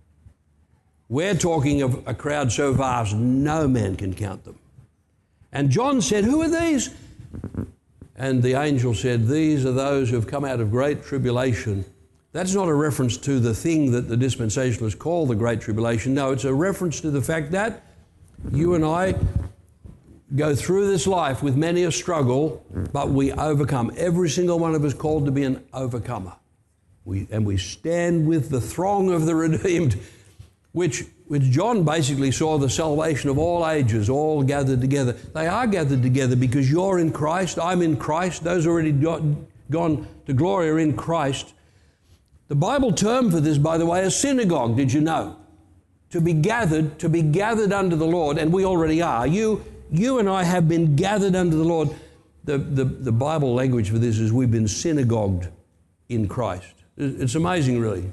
We're talking of a crowd so vast, no man can count them. And John said, who are these? And the angel said, these are those who have come out of great tribulation. That's not a reference to the thing that the dispensationalists call the Great Tribulation. No, it's a reference to the fact that you and I go through this life with many a struggle, but we overcome. Every single one of us called to be an overcomer. We stand with the throng of the redeemed, which John basically saw the salvation of all ages, all gathered together. They are gathered together because you're in Christ, I'm in Christ. Those already gone to glory are in Christ. The Bible term for this, by the way, is synagogue. Did you know? To be gathered under the Lord, and we already are. You and I have been gathered under the Lord. The Bible language for this is we've been synagogued in Christ. It's amazing, really,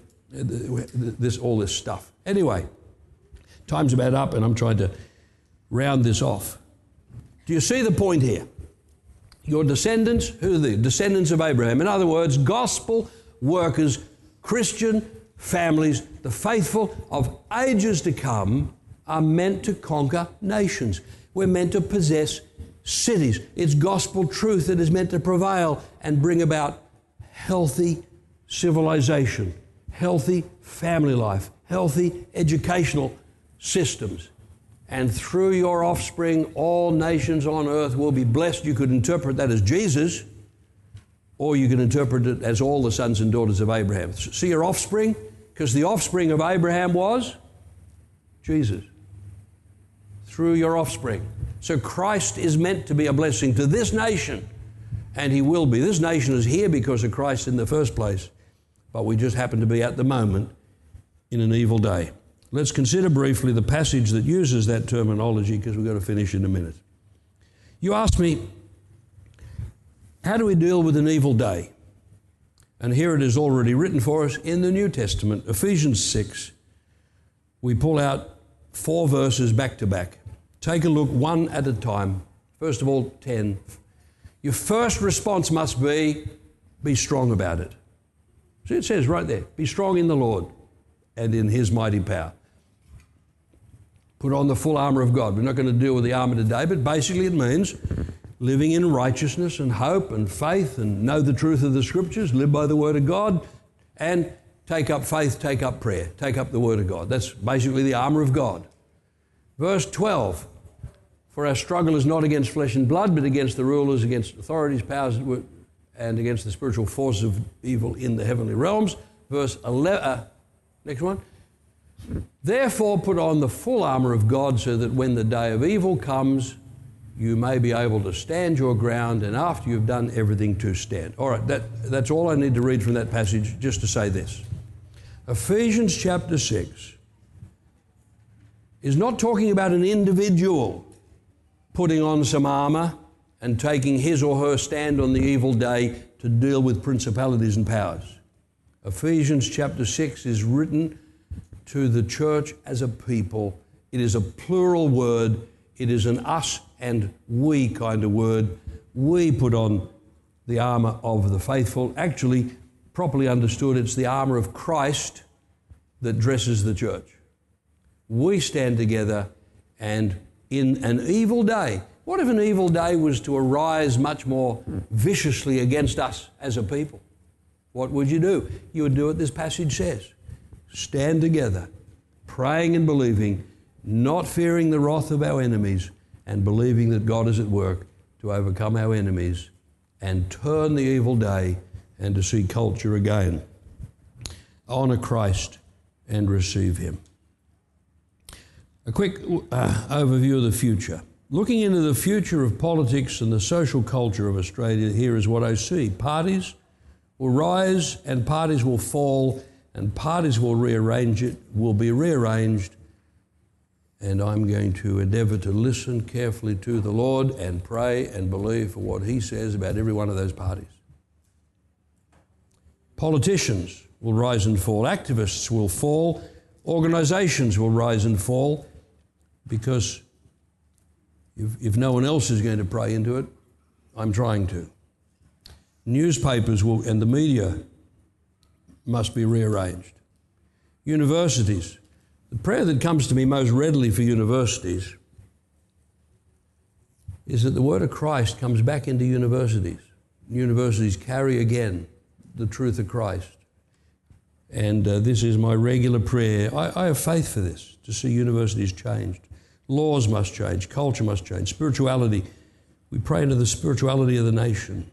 all this stuff. Anyway, time's about up, and I'm trying to round this off. Do you see the point here? Your descendants, who are they? Descendants of Abraham. In other words, gospel workers, Christian families, the faithful of ages to come are meant to conquer nations. We're meant to possess cities. It's gospel truth that is meant to prevail and bring about healthy civilization, healthy family life, healthy educational systems. And through your offspring, all nations on earth will be blessed. You could interpret that as Jesus, or you can interpret it as all the sons and daughters of Abraham. See your offspring? Because the offspring of Abraham was Jesus. Through your offspring. So Christ is meant to be a blessing to this nation, and he will be. This nation is here because of Christ in the first place, but we just happen to be at the moment in an evil day. Let's consider briefly the passage that uses that terminology, because we've got to finish in a minute. You asked me, how do we deal with an evil day? And here it is already written for us in the New Testament, Ephesians 6. We pull out 4 verses back to back. Take a look one at a time. First of all, 10. Your first response must be strong about it. See, it says right there, be strong in the Lord and in his mighty power. Put on the full armor of God. We're not going to deal with the armor today, but basically it means living in righteousness and hope and faith and know the truth of the Scriptures, live by the Word of God, and take up faith, take up prayer, take up the Word of God. That's basically the armor of God. Verse 12, for our struggle is not against flesh and blood, but against the rulers, against authorities, powers, and against the spiritual forces of evil in the heavenly realms. Verse 11, next one. Therefore put on the full armor of God so that when the day of evil comes, you may be able to stand your ground, and after you've done everything, to stand. All right, that's all I need to read from that passage, just to say this. Ephesians chapter 6 is not talking about an individual putting on some armor and taking his or her stand on the evil day to deal with principalities and powers. Ephesians chapter 6 is written to the church as a people. It is a plural word. It is an us and we kind of word. We put on the armor of the faithful. Actually, properly understood, it's the armor of Christ that dresses the church. We stand together, and in an evil day, what if an evil day was to arise much more viciously against us as a people? What would you do? You would do what this passage says. Stand together, praying and believing, not fearing the wrath of our enemies, and believing that God is at work to overcome our enemies and turn the evil day and to see culture again. Honor Christ and receive him. A quick overview of the future. Looking into the future of politics and the social culture of Australia, here is what I see. Parties will rise and parties will fall, and parties will be rearranged, and I'm going to endeavour to listen carefully to the Lord and pray and believe for what he says about every one of those parties. Politicians will rise and fall. Activists will fall. Organisations will rise and fall, because If no one else is going to pray into it, I'm trying to. Newspapers and the media must be rearranged. Universities. The prayer that comes to me most readily for universities is that the word of Christ comes back into universities. Universities carry again the truth of Christ. And this is my regular prayer. I have faith for this, to see universities changed. Laws must change, culture must change, spirituality. We pray into the spirituality of the nation.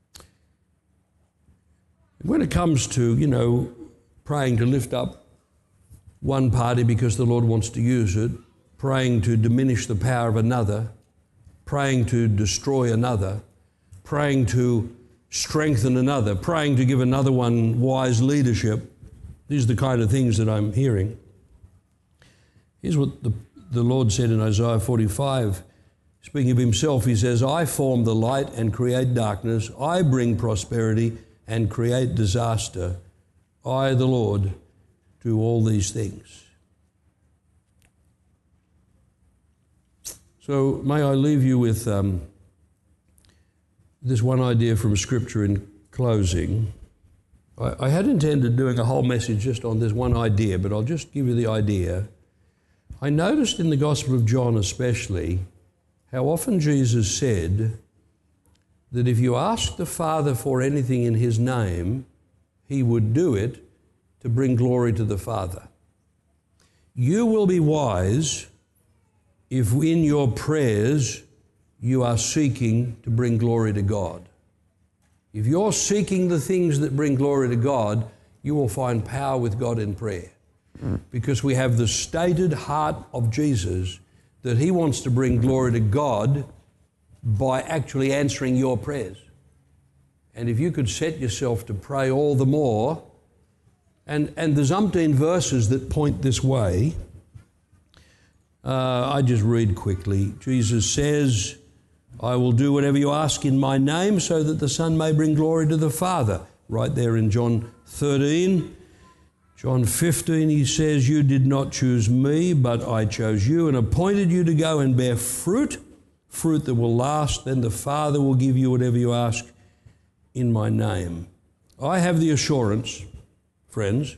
When it comes to, praying to lift up one party because the Lord wants to use it, praying to diminish the power of another, praying to destroy another, praying to strengthen another, praying to give another one wise leadership. These are the kind of things that I'm hearing. Here's what the Lord said in Isaiah 45. Speaking of himself, he says, I form the light and create darkness. I bring prosperity and create disaster. I, the Lord, do all these things. So may I leave you with this one idea from Scripture in closing. I had intended doing a whole message just on this one idea, but I'll just give you the idea. I noticed in the Gospel of John especially how often Jesus said that if you ask the Father for anything in his name, he would do it to bring glory to the Father. You will be wise if in your prayers you are seeking to bring glory to God. If you're seeking the things that bring glory to God, you will find power with God in prayer. Because we have the stated heart of Jesus that he wants to bring glory to God by actually answering your prayers. And if you could set yourself to pray all the more, and there's umpteen verses that point this way. I just read quickly. Jesus says, I will do whatever you ask in my name so that the Son may bring glory to the Father. Right there in John 13. John 15, he says, you did not choose me, but I chose you and appointed you to go and bear fruit that will last. Then the Father will give you whatever you ask in my name. I have the assurance, friends,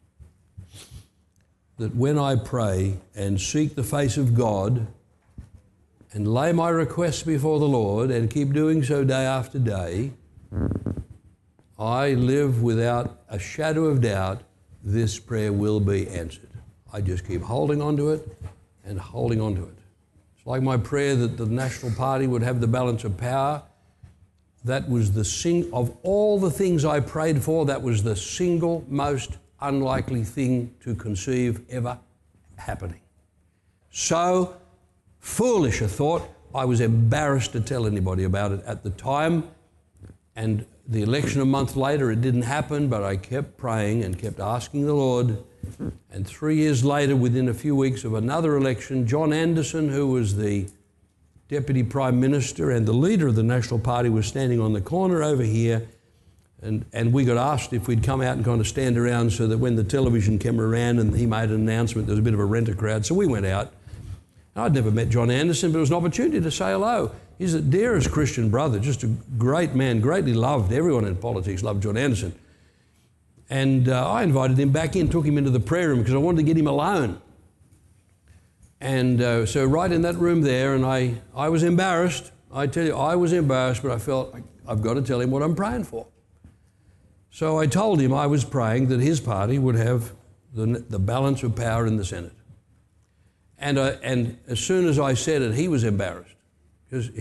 that when I pray and seek the face of God and lay my requests before the Lord and keep doing so day after day, I live without a shadow of doubt this prayer will be answered. I just keep holding on to it and holding on to it. It's like my prayer that the National Party would have the balance of power. That was of all the things I prayed for, that was the single most unlikely thing to conceive ever happening. So foolish a thought, I was embarrassed to tell anybody about it at the time, and the election a month later, it didn't happen, but I kept praying and kept asking the Lord. And 3 years later, within a few weeks of another election, John Anderson, who was the Deputy Prime Minister and the leader of the National Party, was standing on the corner over here, and we got asked if we'd come out and kind of stand around so that when the television camera ran and he made an announcement, there was a bit of a renter crowd. So we went out. I'd never met John Anderson, but it was an opportunity to say hello. He's the dearest Christian brother, just a great man, greatly loved. Everyone in politics loved John Anderson. And I invited him back in, took him into the prayer room because I wanted to get him alone. And so right in that room there, and I was embarrassed. I tell you, I was embarrassed, but I felt I've got to tell him what I'm praying for. So I told him I was praying that his party would have the balance of power in the Senate. And as soon as I said it, he was embarrassed because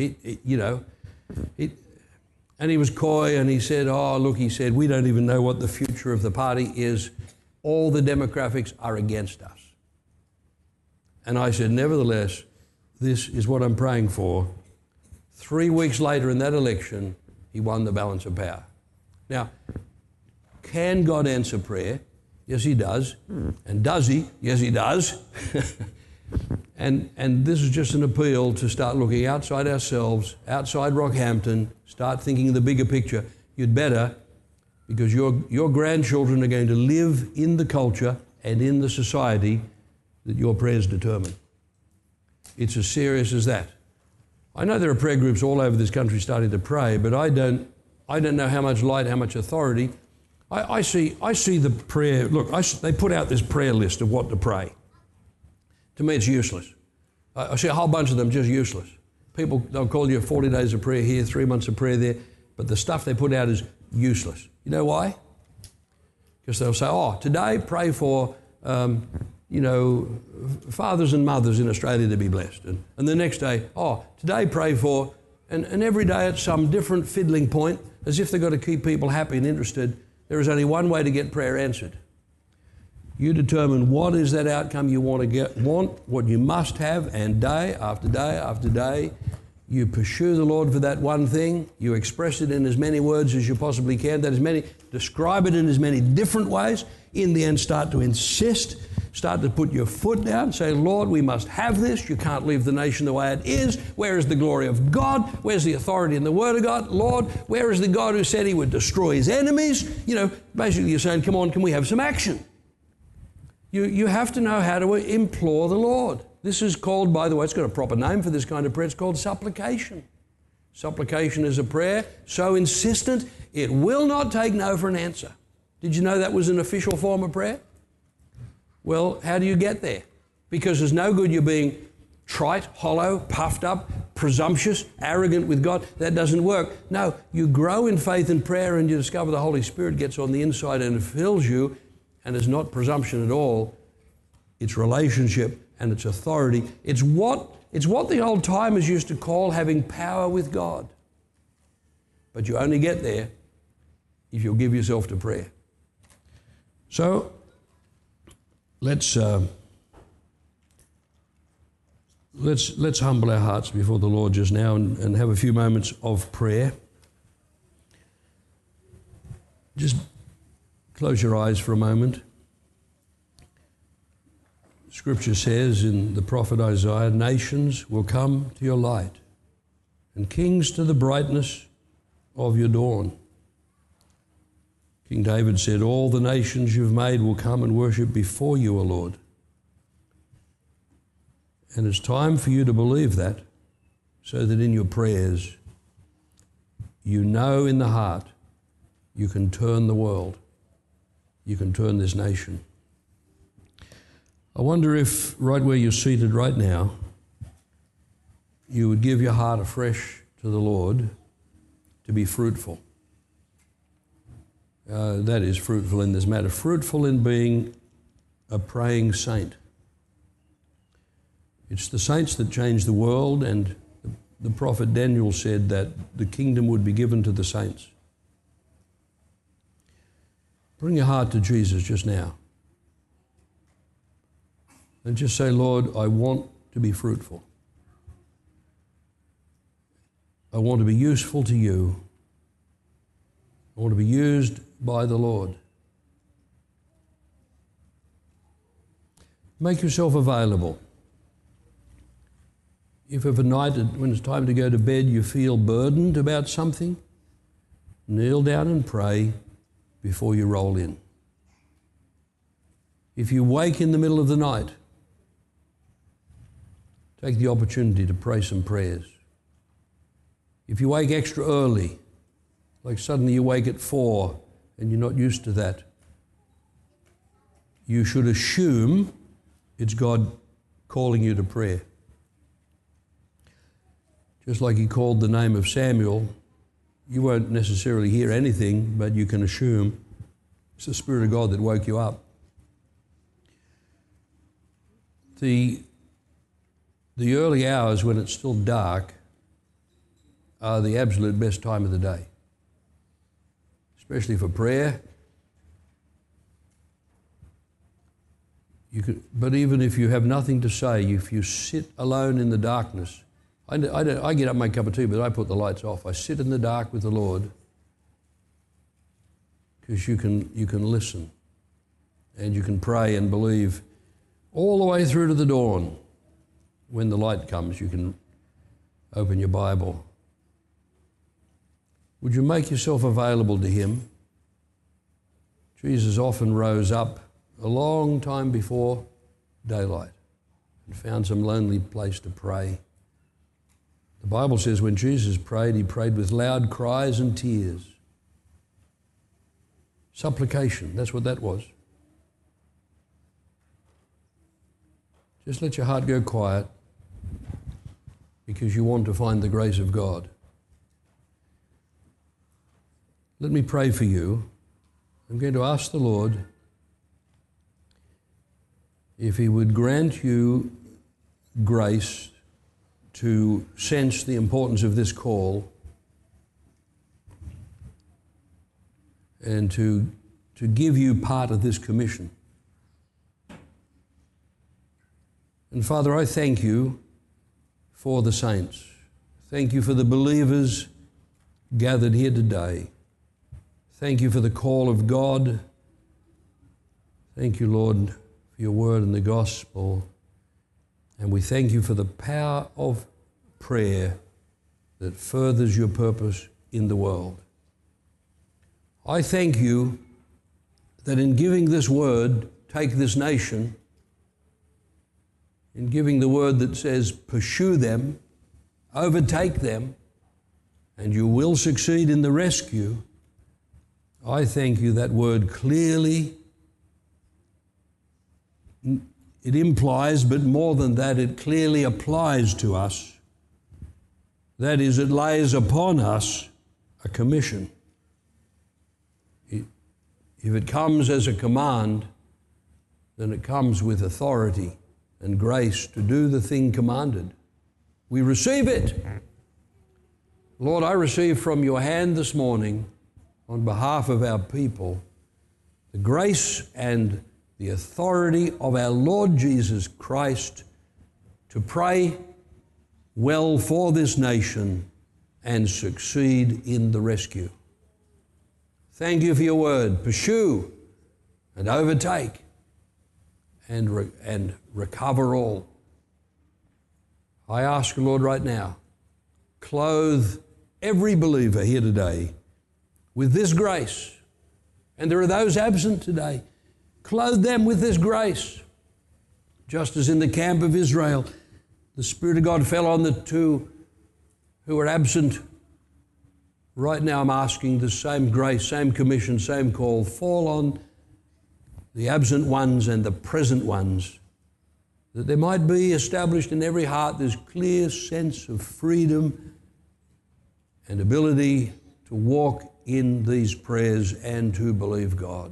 and he was coy and he said, he said, we don't even know what the future of the party is. All the demographics are against us. And I said, nevertheless, this is what I'm praying for. 3 weeks later in that election, he won the balance of power. Now, can God answer prayer? Yes, he does. And does he? Yes, he does. And this is just an appeal to start looking outside ourselves, outside Rockhampton, start thinking of the bigger picture. You'd better, because your grandchildren are going to live in the culture and in the society that your prayers determine. It's as serious as that. I know there are prayer groups all over this country starting to pray, but I don't know how much light, how much authority. I see the prayer. Look, they put out this prayer list of what to pray. To me, it's useless. I see a whole bunch of them just useless. People, they'll call you 40 days of prayer here, 3 months of prayer there, but the stuff they put out is useless. You know why? Because they'll say, today pray for, fathers and mothers in Australia to be blessed. And the next day, today pray for, and every day at some different fiddling point, as if they've got to keep people happy and interested. There is only one way to get prayer answered. You determine what is that outcome you want, what you must have, and day after day after day, you pursue the Lord for that one thing. You express it in as many words as you possibly can. Describe it in as many different ways. In the end, start to insist. Start to put your foot down. Say, Lord, we must have this. You can't leave the nation the way it is. Where is the glory of God? Where's the authority in the Word of God? Lord, where is the God who said He would destroy His enemies? Basically you're saying, come on, can we have some action? You have to know how to implore the Lord. This is called, by the way, it's got a proper name for this kind of prayer. It's called supplication. Supplication is a prayer so insistent it will not take no for an answer. Did you know that was an official form of prayer? Well, how do you get there? Because there's no good you being trite, hollow, puffed up, presumptuous, arrogant with God. That doesn't work. No, you grow in faith and prayer and you discover the Holy Spirit gets on the inside and fills you, and it's not presumption at all. It's relationship and it's authority. It's what the old timers used to call having power with God. But you only get there if you'll give yourself to prayer. So let's humble our hearts before the Lord just now and have a few moments of prayer. Just close your eyes for a moment. Scripture says in the prophet Isaiah, nations will come to your light and kings to the brightness of your dawn. King David said, all the nations you've made will come and worship before you, O Lord. And it's time for you to believe that so that in your prayers you know in the heart you can turn the world. You can turn this nation. I wonder if right where you're seated right now, you would give your heart afresh to the Lord to be fruitful. That is fruitful in this matter. Fruitful in being a praying saint. It's the saints that change the world, and the prophet Daniel said that the kingdom would be given to the saints. Bring your heart to Jesus just now. And just say, Lord, I want to be fruitful. I want to be useful to you. I want to be used by the Lord. Make yourself available. If of a night when it's time to go to bed you feel burdened about something, kneel down and pray before you roll in. If you wake in the middle of the night, take the opportunity to pray some prayers. If you wake extra early, like suddenly you wake at 4 and you're not used to that, you should assume it's God calling you to prayer. Just like He called the name of Samuel, you won't necessarily hear anything, but you can assume it's the Spirit of God that woke you up. The early hours when it's still dark are the absolute best time of the day, especially for prayer. But even if you have nothing to say, if you sit alone in the darkness, I get up and make a cup of tea, but I put the lights off. I sit in the dark with the Lord because you can listen and you can pray and believe all the way through to the dawn. When the light comes, you can open your Bible. Would you make yourself available to Him? Jesus often rose up a long time before daylight and found some lonely place to pray. The Bible says when Jesus prayed, he prayed with loud cries and tears. Supplication, that's what that was. Just let your heart go quiet because you want to find the grace of God. Let me pray for you. I'm going to ask the Lord if he would grant you grace to sense the importance of this call and to give you part of this commission. And Father, I thank you for the saints. Thank you for the believers gathered here today. Thank you for the call of God. Thank you, Lord, for your word and the gospel. And we thank you for the power of prayer that furthers your purpose in the world. I thank you that in giving this word, take this nation, in giving the word that says, pursue them, overtake them, and you will succeed in the rescue, I thank you that word clearly, it implies, but more than that, it clearly applies to us. That is, it lays upon us a commission. If it comes as a command, then it comes with authority and grace to do the thing commanded. We receive it. Lord, I receive from your hand this morning, on behalf of our people, the grace and the authority of our Lord Jesus Christ to pray well for this nation and succeed in the rescue. Thank you for your word. Pursue and overtake and recover all. I ask, Lord, right now, clothe every believer here today with this grace. And there are those absent today. Clothe them with this grace. Just as in the camp of Israel, the Spirit of God fell on the two who were absent. Right now I'm asking the same grace, same commission, same call, fall on the absent ones and the present ones, that there might be established in every heart this clear sense of freedom and ability to walk in these prayers and to believe God.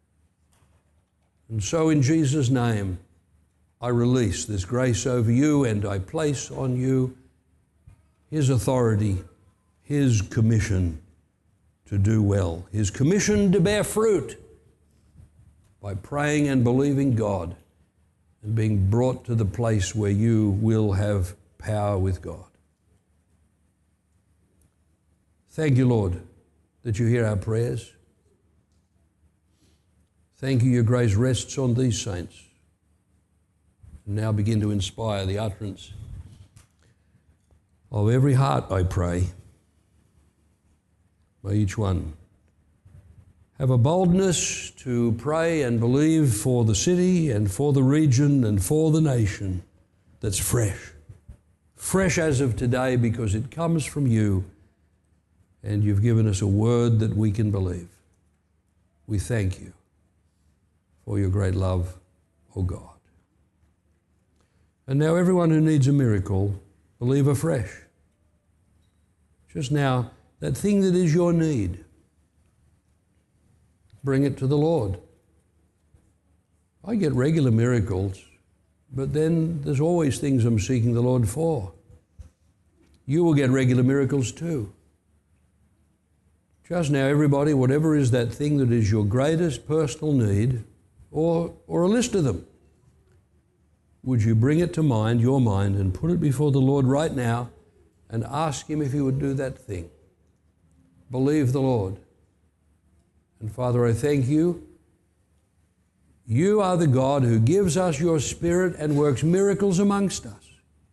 And so in Jesus' name, I release this grace over you and I place on you his authority, his commission to do well, his commission to bear fruit by praying and believing God and being brought to the place where you will have power with God. Thank you, Lord, that you hear our prayers. Thank you, your grace rests on these saints. And now begin to inspire the utterance of every heart, I pray. May each one have a boldness to pray and believe for the city and for the region and for the nation that's fresh. Fresh as of today because it comes from you and you've given us a word that we can believe. We thank you for your great love, O God. And now everyone who needs a miracle, believe afresh. Just now, that thing that is your need, bring it to the Lord. I get regular miracles, but then there's always things I'm seeking the Lord for. You will get regular miracles too. Just now, everybody, whatever is that thing that is your greatest personal need, or a list of them, would you bring it to mind, your mind, and put it before the Lord right now and ask him if he would do that thing. Believe the Lord. And Father, I thank you. You are the God who gives us your Spirit and works miracles amongst us.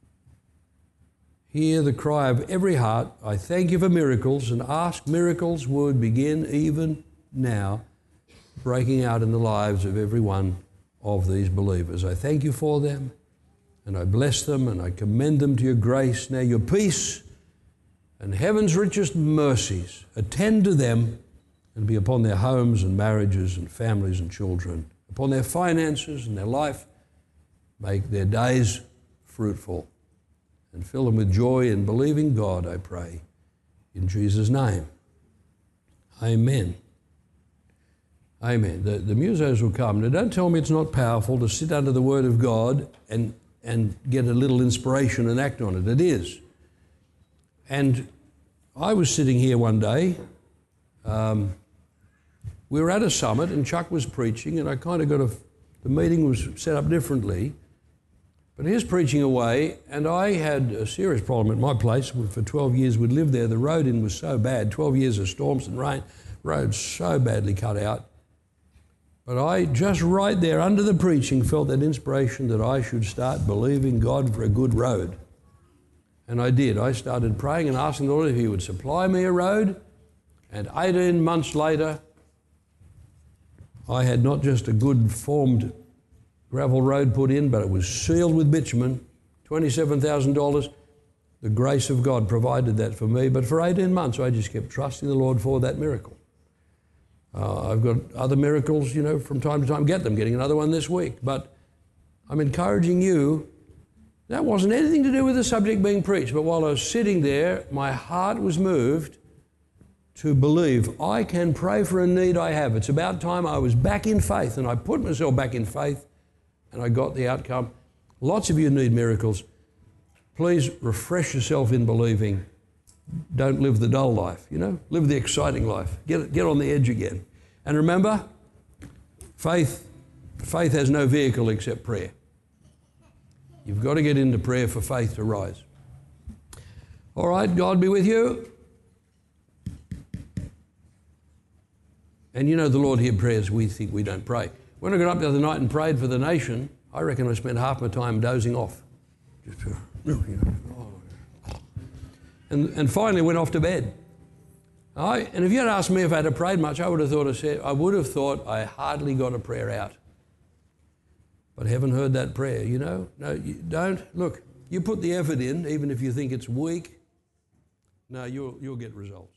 Hear the cry of every heart. I thank you for miracles and ask miracles would begin even now, breaking out in the lives of every one of these believers. I thank you for them And I bless them and I commend them to your grace. Now your peace and heaven's richest mercies attend to them and be upon their homes and marriages and families and children, upon their finances and their life. Make their days fruitful and fill them with joy in believing God, I pray. In Jesus' name. Amen. Amen. The musos will come. Now don't tell me it's not powerful to sit under the Word of God and get a little inspiration and act on it. It is. And I was sitting here one day. We were at a summit and Chuck was preaching, and I kind of the meeting was set up differently. But he was preaching away, and I had a serious problem at my place. For 12 years we'd lived there. The road in was so bad, 12 years of storms and rain, road so badly cut out. But I just right there under the preaching felt that inspiration that I should start believing God for a good road. And I did. I started praying and asking the Lord if He would supply me a road. And 18 months later, I had not just a good formed gravel road put in, but it was sealed with bitumen, $27,000. The grace of God provided that for me. But for 18 months, I just kept trusting the Lord for that miracle. I've got other miracles, from time to time. Getting another one this week. But I'm encouraging you, that wasn't anything to do with the subject being preached. But while I was sitting there, my heart was moved to believe I can pray for a need I have. It's about time I was back in faith, and I put myself back in faith. And I got the outcome. Lots of you need miracles. Please refresh yourself in believing. Don't live the dull life, Live the exciting life. Get on the edge again. And remember, faith has no vehicle except prayer. You've got to get into prayer for faith to rise. All right, God be with you. And the Lord hears prayers we think we don't pray. When I got up the other night and prayed for the nation, I reckon I spent half my time dozing off. And finally went off to bed. And if you had asked me if I had prayed much, I would have thought I hardly got a prayer out. But I haven't heard that prayer, No, you don't. Look, you put the effort in, even if you think it's weak. No, you'll get results.